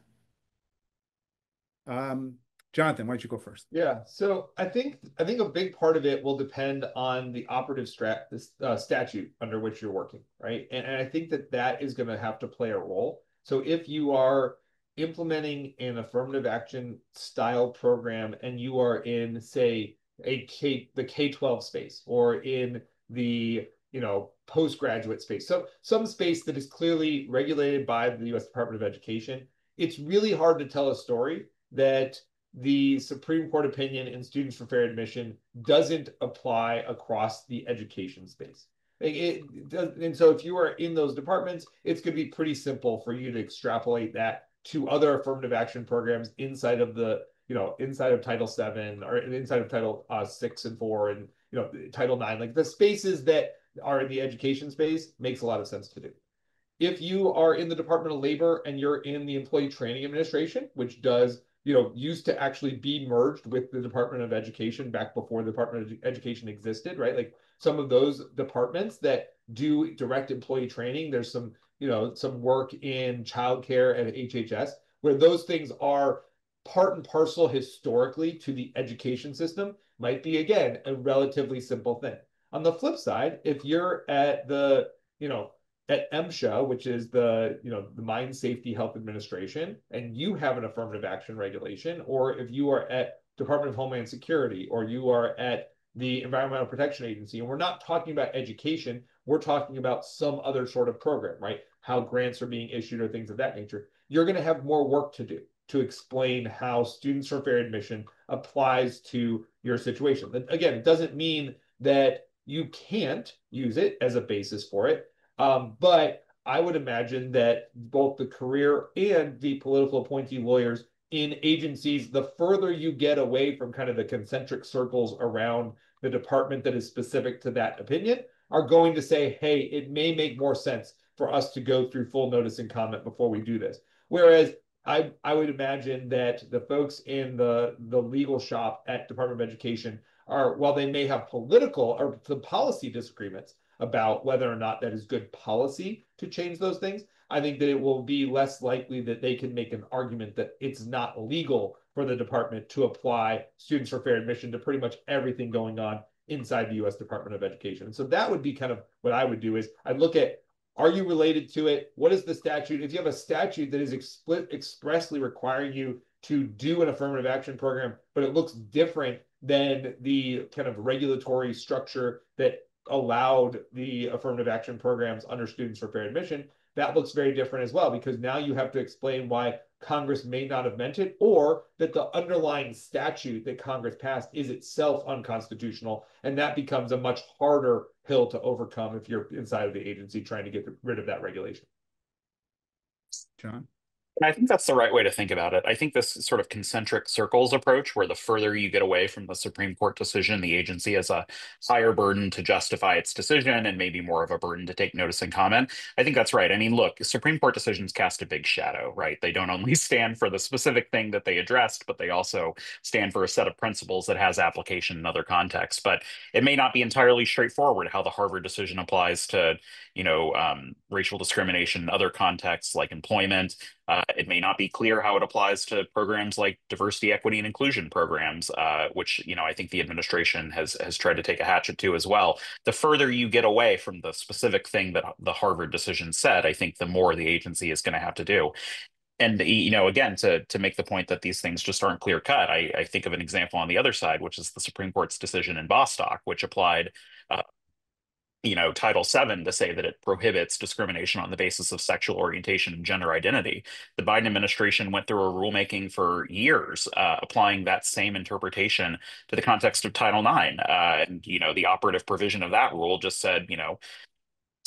Um, Jonathan, why don't you go first? Yeah, so I think I think a big part of it will depend on the operative strat this uh, statute under which you're working, right? And, and I think that that is going to have to play a role. So if you are implementing an affirmative action style program and you are in, say, a K the K twelve space or in the you know postgraduate space, so some space that is clearly regulated by the U S Department of Education, it's really hard to tell a story that the Supreme Court opinion in Students for Fair Admission doesn't apply across the education space. It, it does, and so if you are in those departments, it's going to be pretty simple for you to extrapolate that to other affirmative action programs inside of the, you know, inside of Title seven or inside of Title uh, six and four and, you know, Title nine, like the spaces that are in the education space makes a lot of sense to do. If you are in the Department of Labor and you're in the Employee Training Administration, which does you know, used to actually be merged with the Department of Education back before the Department of Education existed, right? Like some of those departments that do direct employee training, there's some, you know, some work in childcare at H H S, where those things are part and parcel historically to the education system, might be, again, a relatively simple thing. On the flip side, if you're at the, you know, at MSHA, which is the, you know, the Mine Safety Health Administration, and you have an affirmative action regulation, or if you are at Department of Homeland Security, or you are at the Environmental Protection Agency, and we're not talking about education, we're talking about some other sort of program, right? How grants are being issued or things of that nature. You're going to have more work to do to explain how Students for Fair Admission applies to your situation. Again, it doesn't mean that you can't use it as a basis for it. Um, but I would imagine that both the career and the political appointee lawyers in agencies, the further you get away from kind of the concentric circles around the department that is specific to that opinion, are going to say, hey, it may make more sense for us to go through full notice and comment before we do this. Whereas I, I would imagine that the folks in the, the legal shop at Department of Education are, while they may have political or the policy disagreements about whether or not that is good policy to change those things, I think that it will be less likely that they can make an argument that it's not legal for the department to apply Students for Fair Admission to pretty much everything going on inside the U S Department of Education. So that would be kind of what I would do is I'd look at, are you related to it? What is the statute? If you have a statute that is expl- expressly requiring you to do an affirmative action program, but it looks different than the kind of regulatory structure that allowed the affirmative action programs under Students for Fair Admission, that looks very different as well, because now you have to explain why Congress may not have meant it, or that the underlying statute that Congress passed is itself unconstitutional, and that becomes a much harder hill to overcome if you're inside of the agency trying to get rid of that regulation. John? I think that's the right way to think about it. I think this sort of concentric circles approach, where the further you get away from the Supreme Court decision, the agency has a higher burden to justify its decision and maybe more of a burden to take notice and comment. I think that's right. I mean, look, Supreme Court decisions cast a big shadow, right? They don't only stand for the specific thing that they addressed, but they also stand for a set of principles that has application in other contexts. But it may not be entirely straightforward how the Harvard decision applies to, you know, um, racial discrimination in other contexts like employment. Uh, it may not be clear how it applies to programs like diversity, equity, and inclusion programs, uh, which, you know, I think the administration has has tried to take a hatchet to as well. The further you get away from the specific thing that the Harvard decision said, I think the more the agency is going to have to do. And, you know, again, to to make the point that these things just aren't clear cut, I, I think of an example on the other side, which is the Supreme Court's decision in Bostock, which applied uh, you know, Title seven to say that it prohibits discrimination on the basis of sexual orientation and gender identity. The Biden administration went through a rulemaking for years uh, applying that same interpretation to the context of Title nine. Uh, and, you know, the operative provision of that rule just said, you know,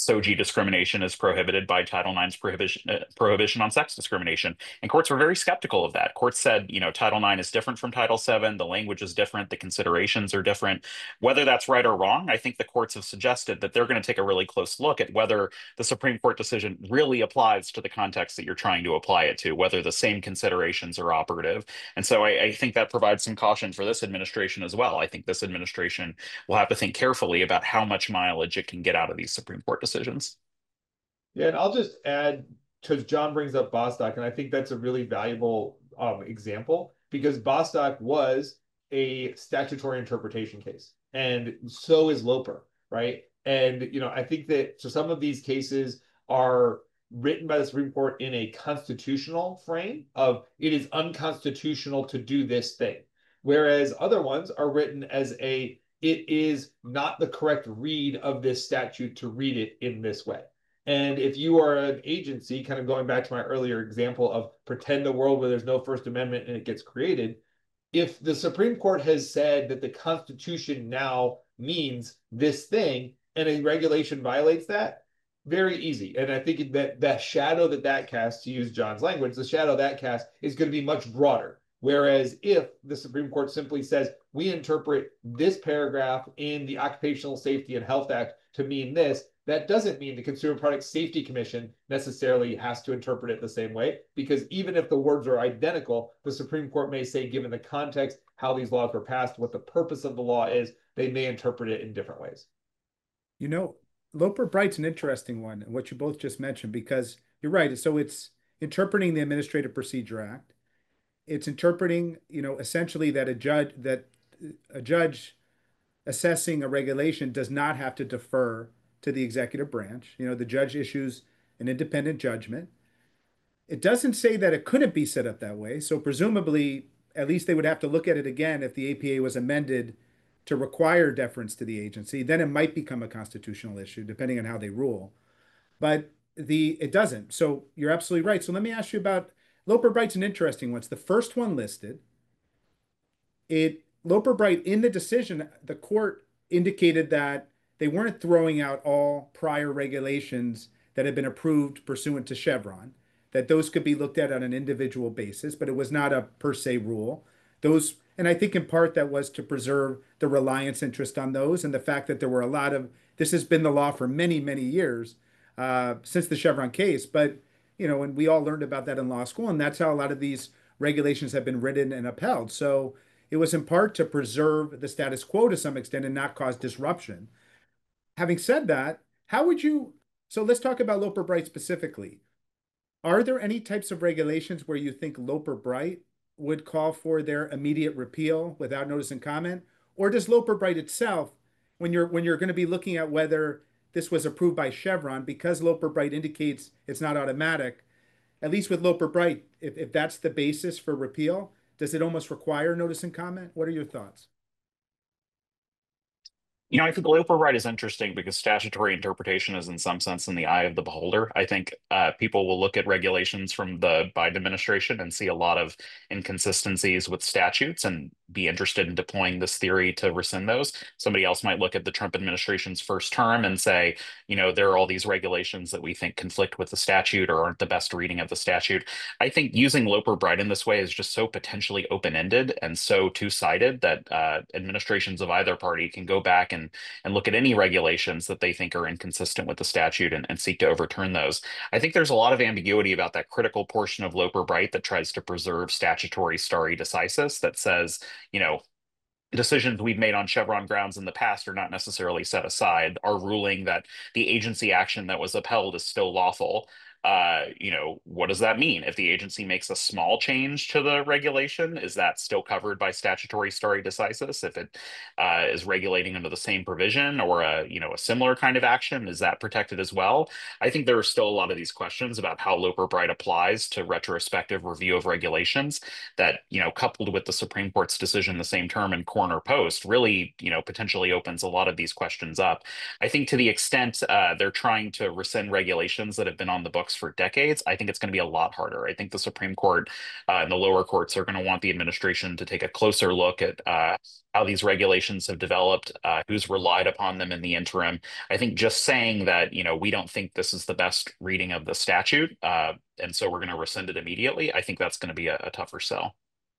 S O G I discrimination is prohibited by Title nine's prohibition, uh, prohibition on sex discrimination. And courts were very skeptical of that. Courts said, you know, Title nine is different from Title seven. The language is different. The considerations are different. Whether that's right or wrong, I think the courts have suggested that they're going to take a really close look at whether the Supreme Court decision really applies to the context that you're trying to apply it to, whether the same considerations are operative. And so I, I think that provides some caution for this administration as well. I think this administration will have to think carefully about how much mileage it can get out of these Supreme Court decisions. Yeah, and I'll just add, because John brings up Bostock, and I think that's a really valuable um, example, because Bostock was a statutory interpretation case, and so is Loper, right? And, you know, I think that so some of these cases are written by the Supreme Court in a constitutional frame of it is unconstitutional to do this thing, whereas other ones are written as a it is not the correct read of this statute to read it in this way. And if you are an agency, kind of going back to my earlier example of pretend a world where there's no First Amendment and it gets created, if the Supreme Court has said that the Constitution now means this thing and a regulation violates that, very easy. And I think that the shadow that that casts, to use John's language, the shadow that casts is going to be much broader. Whereas if the Supreme Court simply says, we interpret this paragraph in the Occupational Safety and Health Act to mean this, that doesn't mean the Consumer Product Safety Commission necessarily has to interpret it the same way, because even if the words are identical, the Supreme Court may say, given the context, how these laws were passed, what the purpose of the law is, they may interpret it in different ways. You know, Loper Bright's an interesting one, what you both just mentioned, because you're right. So it's interpreting the Administrative Procedure Act. It's interpreting, you know, essentially that a judge that a judge assessing a regulation does not have to defer to the executive branch. You know, the judge issues an independent judgment. It doesn't say that it couldn't be set up that way. So presumably, at least they would have to look at it again if the A P A was amended to require deference to the agency. Then it might become a constitutional issue, depending on how they rule. But the it doesn't. So you're absolutely right. So let me ask you about Loper Bright's an interesting one. It's the first one listed. It Loper Bright, in the decision, the court indicated that they weren't throwing out all prior regulations that had been approved pursuant to Chevron, that those could be looked at on an individual basis, but it was not a per se rule. Those, and I think in part that was to preserve the reliance interest on those and the fact that there were a lot of, this has been the law for many, many years uh, since the Chevron case. But, you know, and we all learned about that in law school, and that's how a lot of these regulations have been written and upheld. So it was in part to preserve the status quo to some extent and not cause disruption. Having said that, how would you, so let's talk about Loper Bright specifically. Are there any types of regulations where you think Loper Bright would call for their immediate repeal without notice and comment? Or does Loper Bright itself, when you're when you're going to be looking at whether this was approved by Chevron, because Loper Bright indicates it's not automatic, at least with Loper Bright, if, if that's the basis for repeal, does it almost require notice and comment? What are your thoughts? You know, I think Loper Bright is interesting because statutory interpretation is in some sense in the eye of the beholder. I think uh, people will look at regulations from the Biden administration and see a lot of inconsistencies with statutes and be interested in deploying this theory to rescind those. Somebody else might look at the Trump administration's first term and say, you know, there are all these regulations that we think conflict with the statute or aren't the best reading of the statute. I think using Loper Bright in this way is just so potentially open-ended and so two-sided that uh, administrations of either party can go back and And, and look at any regulations that they think are inconsistent with the statute and, and seek to overturn those. I think there's a lot of ambiguity about that critical portion of Loper Bright that tries to preserve statutory stare decisis that says, you know, decisions we've made on Chevron grounds in the past are not necessarily set aside. Our ruling that the agency action that was upheld is still lawful. Uh, you know, what does that mean? If the agency makes a small change to the regulation, is that still covered by statutory stare decisis? If it uh, is regulating under the same provision or a, you know, a similar kind of action, is that protected as well? I think there are still a lot of these questions about how Loper Bright applies to retrospective review of regulations that, you know, coupled with the Supreme Court's decision the same term in Corner Post really, you know, potentially opens a lot of these questions up. I think to the extent uh, they're trying to rescind regulations that have been on the books books for decades. I think it's going to be a lot harder. I think the Supreme Court uh, and the lower courts are going to want the administration to take a closer look at uh, how these regulations have developed, uh, who's relied upon them in the interim. I think just saying that, you know, we don't think this is the best reading of the statute, uh, and so we're going to rescind it immediately, I think that's going to be a, a tougher sell.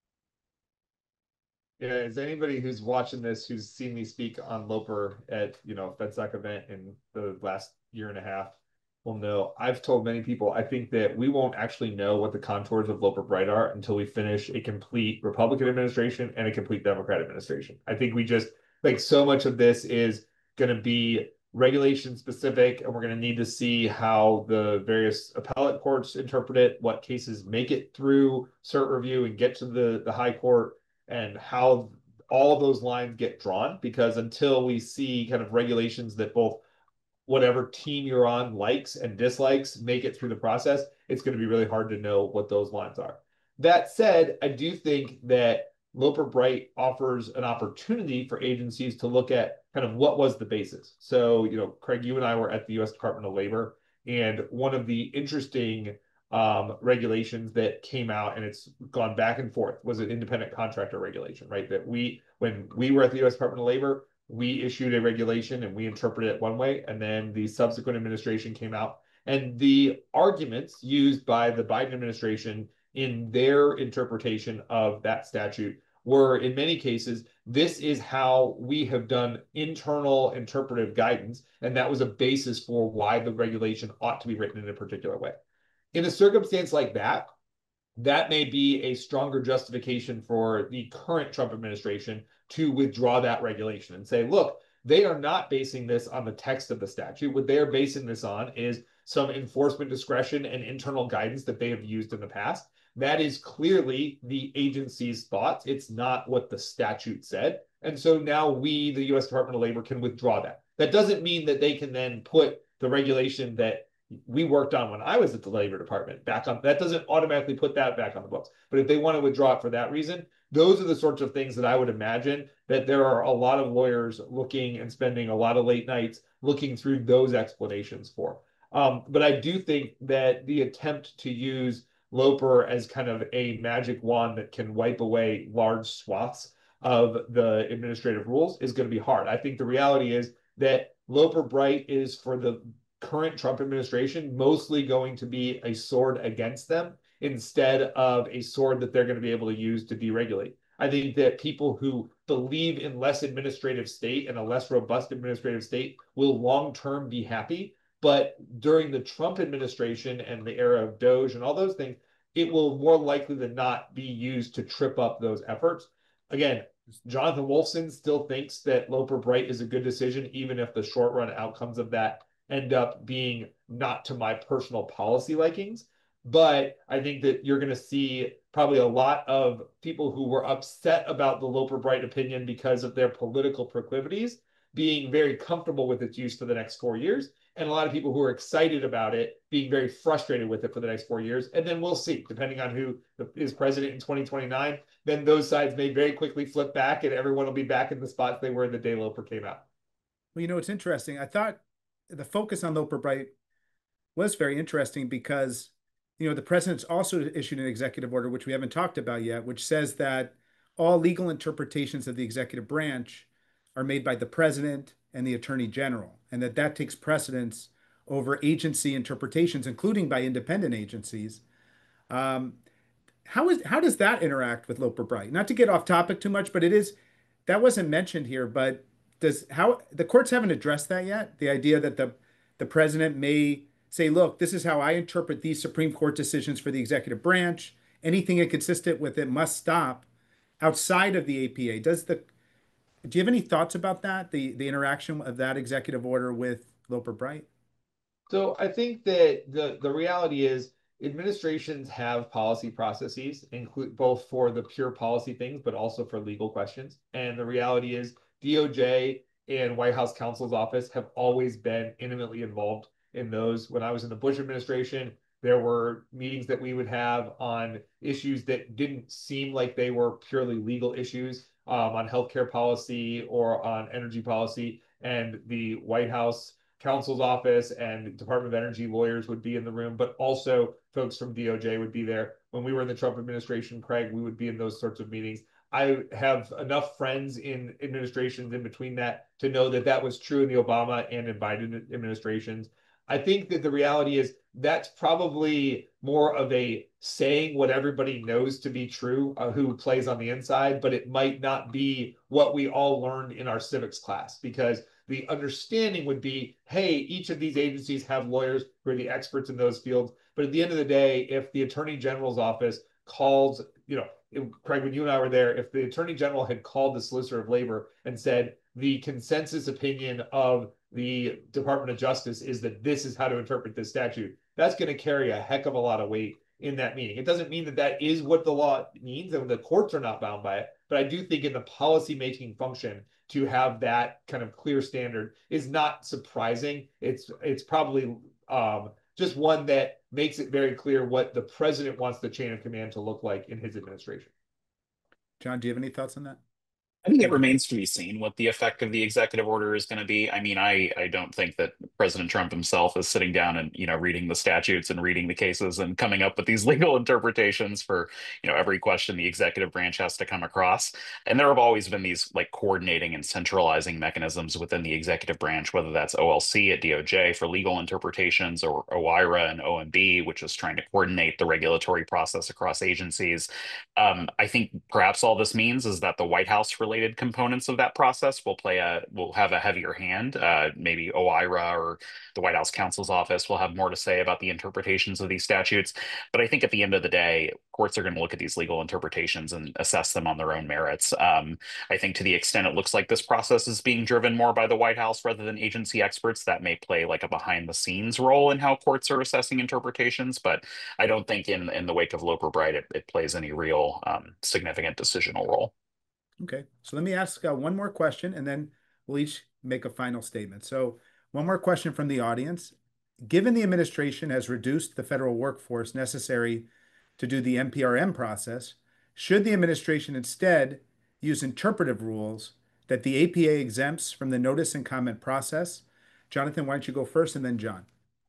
Yeah, is anybody who's watching this who's seen me speak on Loper at, you know, FedSec event in the last year and a half will know I've told many people I think that we won't actually know what the contours of Loper Bright are until we finish a complete Republican administration and a complete Democrat administration. I think we just, like, so much of this is going to be regulation specific, and we're going to need to see how the various appellate courts interpret it, what cases make it through cert review and get to the, the high court, and how all of those lines get drawn, because until we see kind of regulations that both whatever team you're on likes and dislikes make it through the process, it's going to be really hard to know what those lines are. That said, I do think that Loper Bright offers an opportunity for agencies to look at kind of what was the basis. So, you know, Craig, you and I were at the U S Department of Labor, and one of the interesting um, regulations that came out, and it's gone back and forth, was an independent contractor regulation, right? That we, when we were at the U S Department of Labor, we issued a regulation and we interpreted it one way, and then the subsequent administration came out, and the arguments used by the Biden administration in their interpretation of that statute were, in many cases, this is how we have done internal interpretive guidance, and that was a basis for why the regulation ought to be written in a particular way. In a circumstance like that, that may be a stronger justification for the current Trump administration to withdraw that regulation and say, look, they are not basing this on the text of the statute. What they are basing this on is some enforcement discretion and internal guidance that they have used in the past. That is clearly the agency's thoughts. It's not what the statute said. And so now we, the U S Department of Labor, can withdraw that. That doesn't mean that they can then put the regulation that we worked on when I was at the Labor Department back on. That doesn't automatically put that back on the books. But if they want to withdraw it for that reason, those are the sorts of things that I would imagine that there are a lot of lawyers looking and spending a lot of late nights looking through those explanations for. Um, but I do think that the attempt to use Loper as kind of a magic wand that can wipe away large swaths of the administrative rules is going to be hard. I think the reality is that Loper Bright is, for the current Trump administration, mostly going to be a sword against them instead of a sword that they're going to be able to use to deregulate. I think that people who believe in less administrative state and a less robust administrative state will long-term be happy. But during the Trump administration and the era of Doge and all those things, it will more likely than not be used to trip up those efforts. Again, Jonathan Wolfson still thinks that Loper Bright is a good decision, even if the short run outcomes of that end up being not to my personal policy likings. But I think that you're going to see probably a lot of people who were upset about the Loper Bright opinion because of their political proclivities being very comfortable with its use for the next four years. And a lot of people who are excited about it being very frustrated with it for the next four years. And then we'll see, depending on who is president in twenty twenty-nine, then those sides may very quickly flip back and everyone will be back in the spots they were the day Loper came out. Well, you know, it's interesting. I thought the focus on Loper Bright was very interesting because, you know, the president's also issued an executive order, which we haven't talked about yet, which says that all legal interpretations of the executive branch are made by the president and the attorney general, and that that takes precedence over agency interpretations, including by independent agencies. Um, how is how does that interact with Loper Bright? Not to get off topic too much, but it is, that wasn't mentioned here, but does how the courts haven't addressed that yet? The idea that the the president may say, look, this is how I interpret these Supreme Court decisions for the executive branch. Anything inconsistent with it must stop outside of the A P A. Does the Do you have any thoughts about that, the, the interaction of that executive order with Loper Bright? So I think that the, the reality is administrations have policy processes, include both for the pure policy things, but also for legal questions. And the reality is D O J and White House counsel's office have always been intimately involved in those. When I was in the Bush administration, there were meetings that we would have on issues that didn't seem like they were purely legal issues, um, on healthcare policy or on energy policy. And the White House counsel's office and Department of Energy lawyers would be in the room, but also folks from D O J would be there. When we were in the Trump administration, Craig, we would be in those sorts of meetings. I have enough friends in administrations in between that to know that that was true in the Obama and in Biden administrations. I think that the reality is that's probably more of a saying what everybody knows to be true, uh, who plays on the inside, but it might not be what we all learned in our civics class, because the understanding would be, hey, each of these agencies have lawyers who are the experts in those fields. But at the end of the day, if the Attorney General's office calls, you know, Craig, when you and I were there, if the Attorney General had called the Solicitor of Labor and said the consensus opinion of the Department of Justice is that this is how to interpret this statute, that's going to carry a heck of a lot of weight in that meeting. It doesn't mean that that is what the law means, and the courts are not bound by it. But I do think in the policy-making function, to have that kind of clear standard is not surprising. It's it's probably um, just one that makes it very clear what the president wants the chain of command to look like in his administration. John, do you have any thoughts on that? I think it remains to be seen what the effect of the executive order is going to be. I mean, I, I don't think that President Trump himself is sitting down and, you know, reading the statutes and reading the cases and coming up with these legal interpretations for, you know, every question the executive branch has to come across. And there have always been these like coordinating and centralizing mechanisms within the executive branch, whether that's O L C at D O J for legal interpretations, or OIRA and O M B, which is trying to coordinate the regulatory process across agencies. Um, I think perhaps all this means is that the White House related components of that process will play a will have a heavier hand. Uh, maybe OIRA or the White House counsel's office will have more to say about the interpretations of these statutes. But I think at the end of the day, courts are going to look at these legal interpretations and assess them on their own merits. Um, I think to the extent it looks like this process is being driven more by the White House rather than agency experts, that may play like a behind the scenes role in how courts are assessing interpretations. But I don't think in, in the wake of Loper Bright, it, it plays any real um, significant decisional role. Okay, so let me ask uh, one more question, and then we'll each make a final statement. So one more question from the audience. Given the administration has reduced the federal workforce necessary to do the N P R M process, should the administration instead use interpretive rules that the A P A exempts from the notice and comment process? Jonathan, why don't you go first, and then John?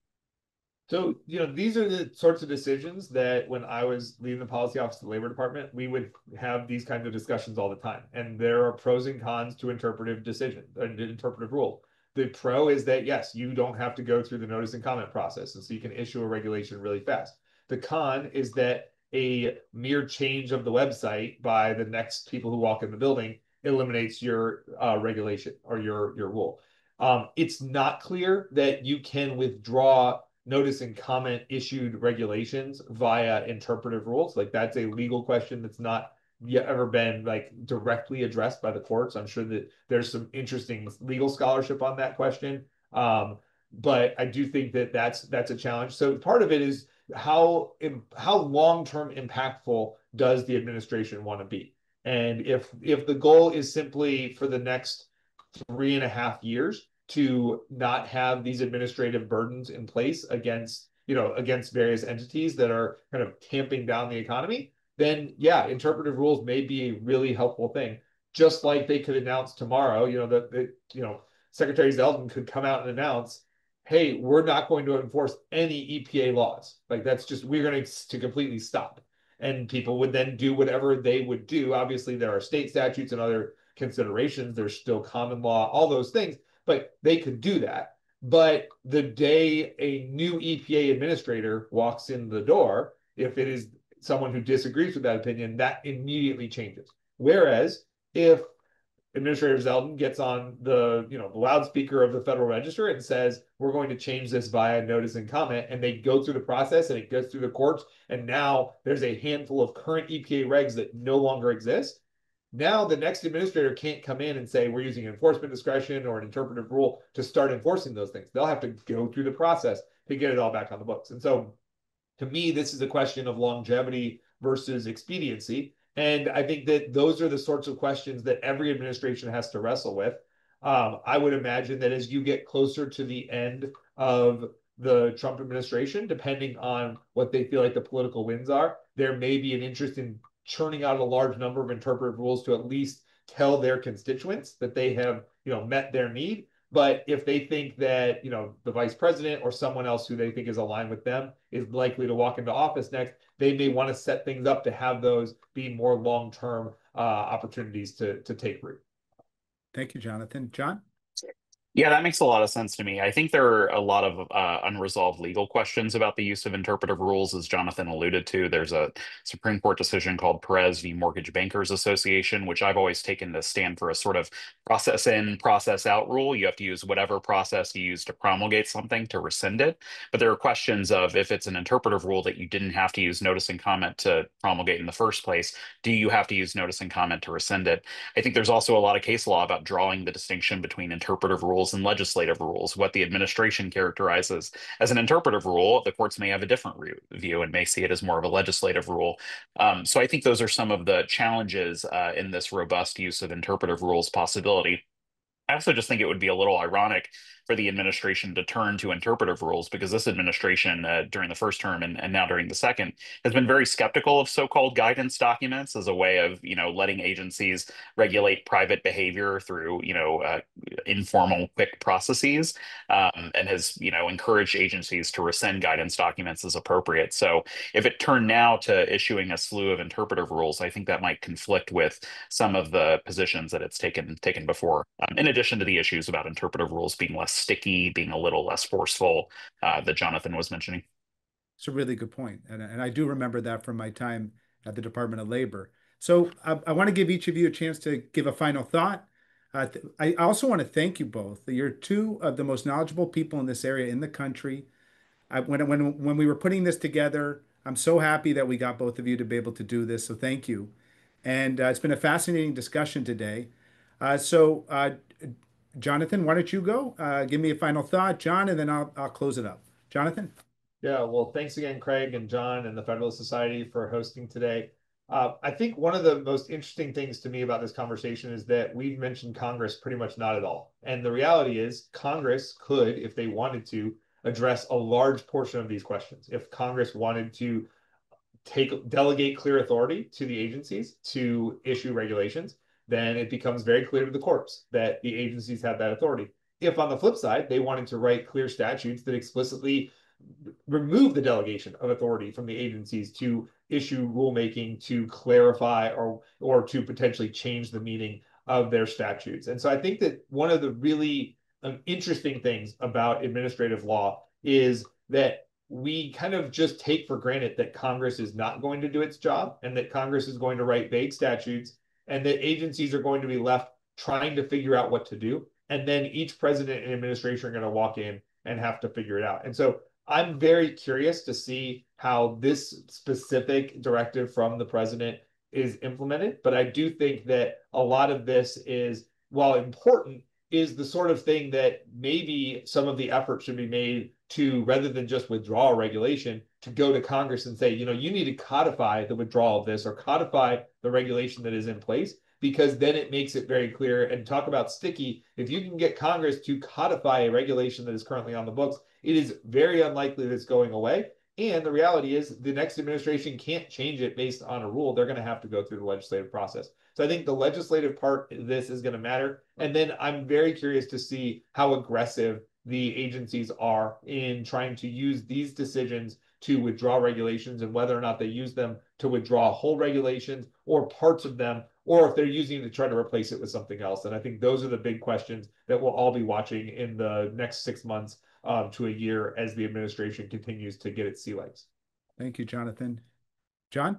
So, you know, these are the sorts of decisions that when I was leading the policy office of the Labor Department, we would have these kinds of discussions all the time. And there are pros and cons to interpretive decision and interpretive rule. The pro is that, yes, you don't have to go through the notice and comment process, and so you can issue a regulation really fast. The con is that a mere change of the website by the next people who walk in the building eliminates your uh, regulation or your, your rule. Um, it's not clear that you can withdraw notice and comment issued regulations via interpretive rules. Like, that's a legal question that's not yet ever been like directly addressed by the courts. I'm sure that there's some interesting legal scholarship on that question. Um, but I do think that that's that's a challenge. So part of it is how how long-term impactful does the administration want to be? And if if the goal is simply for the next three and a half years to not have these administrative burdens in place against, you know, against various entities that are kind of tamping down the economy, then yeah, interpretive rules may be a really helpful thing. Just like they could announce tomorrow, you know, that, that you know, Secretary Zeldin could come out and announce, hey, we're not going to enforce any E P A laws. Like, that's just, we're going to, to completely stop. And people would then do whatever they would do. Obviously, there are state statutes and other considerations. There's still common law, all those things. But they could do that. But the day a new E P A administrator walks in the door, if it is someone who disagrees with that opinion, that immediately changes. Whereas if Administrator Zeldin gets on the, you know, the loudspeaker of the Federal Register and says, we're going to change this via notice and comment, and they go through the process and it goes through the courts, and now there's a handful of current E P A regs that no longer exist. Now the next administrator can't come in and say, we're using enforcement discretion or an interpretive rule to start enforcing those things. They'll have to go through the process to get it all back on the books. And so to me, this is a question of longevity versus expediency. And I think that those are the sorts of questions that every administration has to wrestle with. Um, I would imagine that as you get closer to the end of the Trump administration, depending on what they feel like the political winds are, there may be an interest in churning out a large number of interpretive rules to at least tell their constituents that they have, you know, met their need. But if they think that, you know, the vice president or someone else who they think is aligned with them is likely to walk into office next, they may want to set things up to have those be more long-term uh, opportunities to, to take root. Thank you, Jonathan. John? Yeah, that makes a lot of sense to me. I think there are a lot of uh, unresolved legal questions about the use of interpretive rules, as Jonathan alluded to. There's a Supreme Court decision called Perez v. Mortgage Bankers Association, which I've always taken to stand for a sort of process in, process out rule. You have to use whatever process you use to promulgate something to rescind it. But there are questions of if it's an interpretive rule that you didn't have to use notice and comment to promulgate in the first place, do you have to use notice and comment to rescind it? I think there's also a lot of case law about drawing the distinction between interpretive rules and legislative rules. What the administration characterizes as an interpretive rule, the courts may have a different view and may see it as more of a legislative rule. Um, so I think those are some of the challenges uh, in this robust use of interpretive rules possibility. I also just think it would be a little ironic for the administration to turn to interpretive rules, because this administration uh, during the first term and, and now during the second has been very skeptical of so-called guidance documents as a way of, you know, letting agencies regulate private behavior through, you know, uh, informal, quick processes, um, and has, you know, encouraged agencies to rescind guidance documents as appropriate. So if it turned now to issuing a slew of interpretive rules, I think that might conflict with some of the positions that it's taken taken before, um, in addition to the issues about interpretive rules being less sticky, being a little less forceful, uh, that Jonathan was mentioning. It's a really good point. And, and I do remember that from my time at the Department of Labor. So I, I want to give each of you a chance to give a final thought. Uh, I also want to thank you both. You're two of the most knowledgeable people in this area in the country. I, when, when, when we were putting this together, I'm so happy that we got both of you to be able to do this. So thank you. And uh, it's been a fascinating discussion today. Uh, so uh, Jonathan, why don't you go? Uh, give me a final thought, John, and then I'll, I'll close it up. Jonathan? Yeah, well, thanks again, Craig and John and the Federalist Society for hosting today. Uh, I think one of the most interesting things to me about this conversation is that we've mentioned Congress pretty much not at all. And the reality is Congress could, if they wanted to, address a large portion of these questions. If Congress wanted to take delegate clear authority to the agencies to issue regulations, then it becomes very clear to the courts that the agencies have that authority. If on the flip side, they wanted to write clear statutes that explicitly remove the delegation of authority from the agencies to issue rulemaking, to clarify or, or to potentially change the meaning of their statutes. And so I think that one of the really um, interesting things about administrative law is that we kind of just take for granted that Congress is not going to do its job and that Congress is going to write vague statutes and that agencies are going to be left trying to figure out what to do. And then each president and administration are going to walk in and have to figure it out. And so I'm very curious to see how this specific directive from the president is implemented. But I do think that a lot of this is, while important, is the sort of thing that maybe some of the effort should be made to, rather than just withdraw a regulation, to go to Congress and say, you know, you need to codify the withdrawal of this or codify the regulation that is in place, because then it makes it very clear. And talk about sticky. If you can get Congress to codify a regulation that is currently on the books, it is very unlikely that it's going away. And the reality is the next administration can't change it based on a rule. They're going to have to go through the legislative process. So I think the legislative part of this is going to matter. And then I'm very curious to see how aggressive the agencies are in trying to use these decisions to withdraw regulations, and whether or not they use them to withdraw whole regulations or parts of them, or if they're using it to try to replace it with something else. And I think those are the big questions that we'll all be watching in the next six months um, to a year as the administration continues to get its sea legs. Thank you, Jonathan. John?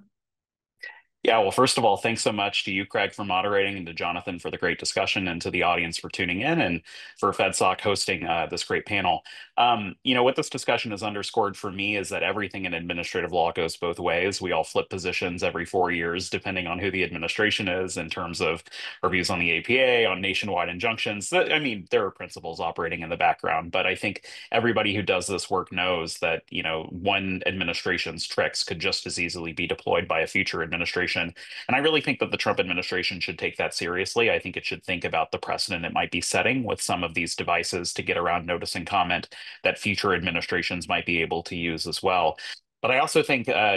Yeah, well, first of all, thanks so much to you, Craig, for moderating, and to Jonathan for the great discussion, and to the audience for tuning in, and for FedSoc hosting uh, this great panel. Um, you know, what this discussion has underscored for me is that everything in administrative law goes both ways. We all flip positions every four years, depending on who the administration is, in terms of our views on the A P A, on nationwide injunctions. I mean, there are principles operating in the background, but I think everybody who does this work knows that, you know, one administration's tricks could just as easily be deployed by a future administration. And I really think that the Trump administration should take that seriously. I think it should think about the precedent it might be setting with some of these devices to get around notice and comment that future administrations might be able to use as well. But I also think uh,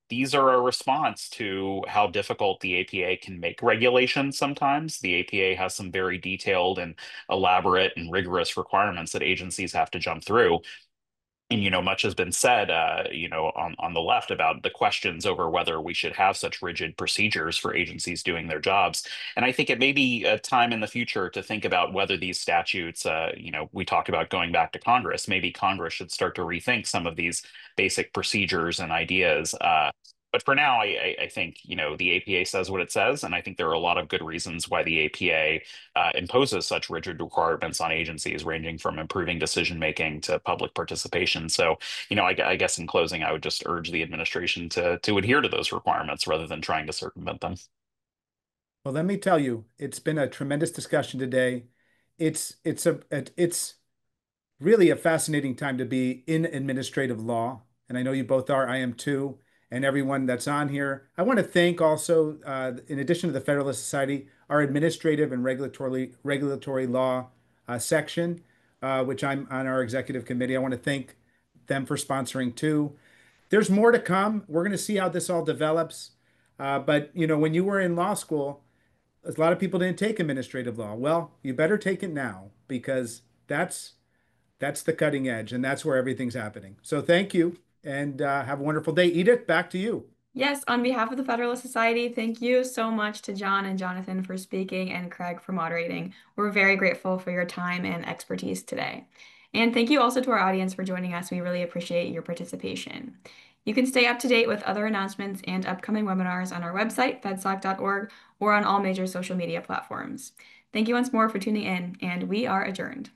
these are a response to how difficult the A P A can make regulations sometimes. The A P A has some very detailed and elaborate and rigorous requirements that agencies have to jump through. And, you know, much has been said, uh, you know, on, on the left about the questions over whether we should have such rigid procedures for agencies doing their jobs. And I think it may be a time in the future to think about whether these statutes, uh, you know, we talked about going back to Congress. Maybe Congress should start to rethink some of these basic procedures and ideas. Uh, But for now, I, I think, you know, the A P A says what it says, and I think there are a lot of good reasons why the A P A uh, imposes such rigid requirements on agencies, ranging from improving decision making to public participation. So, you know, I, I guess in closing, I would just urge the administration to to adhere to those requirements rather than trying to circumvent them. Well, let me tell you, it's been a tremendous discussion today. It's it's a it's really a fascinating time to be in administrative law, and I know you both are. I am too. And everyone that's on here. I want to thank also, uh, in addition to the Federalist Society, our administrative and regulatory regulatory law uh, section, uh, which I'm on our executive committee. I want to thank them for sponsoring too. There's more to come. We're going to see how this all develops. Uh, but you know, when you were in law school, a lot of people didn't take administrative law. Well, you better take it now, because that's that's the cutting edge, and that's where everything's happening. So thank you. And uh, have a wonderful day. Edith, back to you. Yes, on behalf of the Federalist Society, thank you so much to John and Jonathan for speaking and Craig for moderating. We're very grateful for your time and expertise today. And thank you also to our audience for joining us. We really appreciate your participation. You can stay up to date with other announcements and upcoming webinars on our website, fedsoc dot org, or on all major social media platforms. Thank you once more for tuning in, and we are adjourned.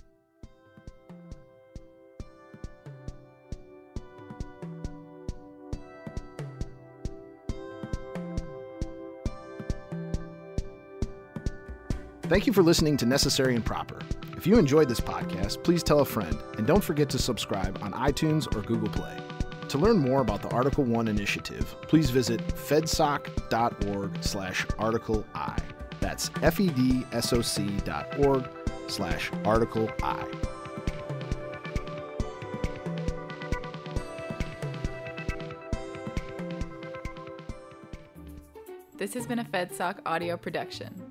Thank you for listening to Necessary and Proper. If you enjoyed this podcast, please tell a friend, and don't forget to subscribe on iTunes or Google Play. To learn more about the Article one initiative, please visit fedsoc dot org slash article I. That's F-E-D-S-O-C dot org slash article I. This has been a FedSoc audio production.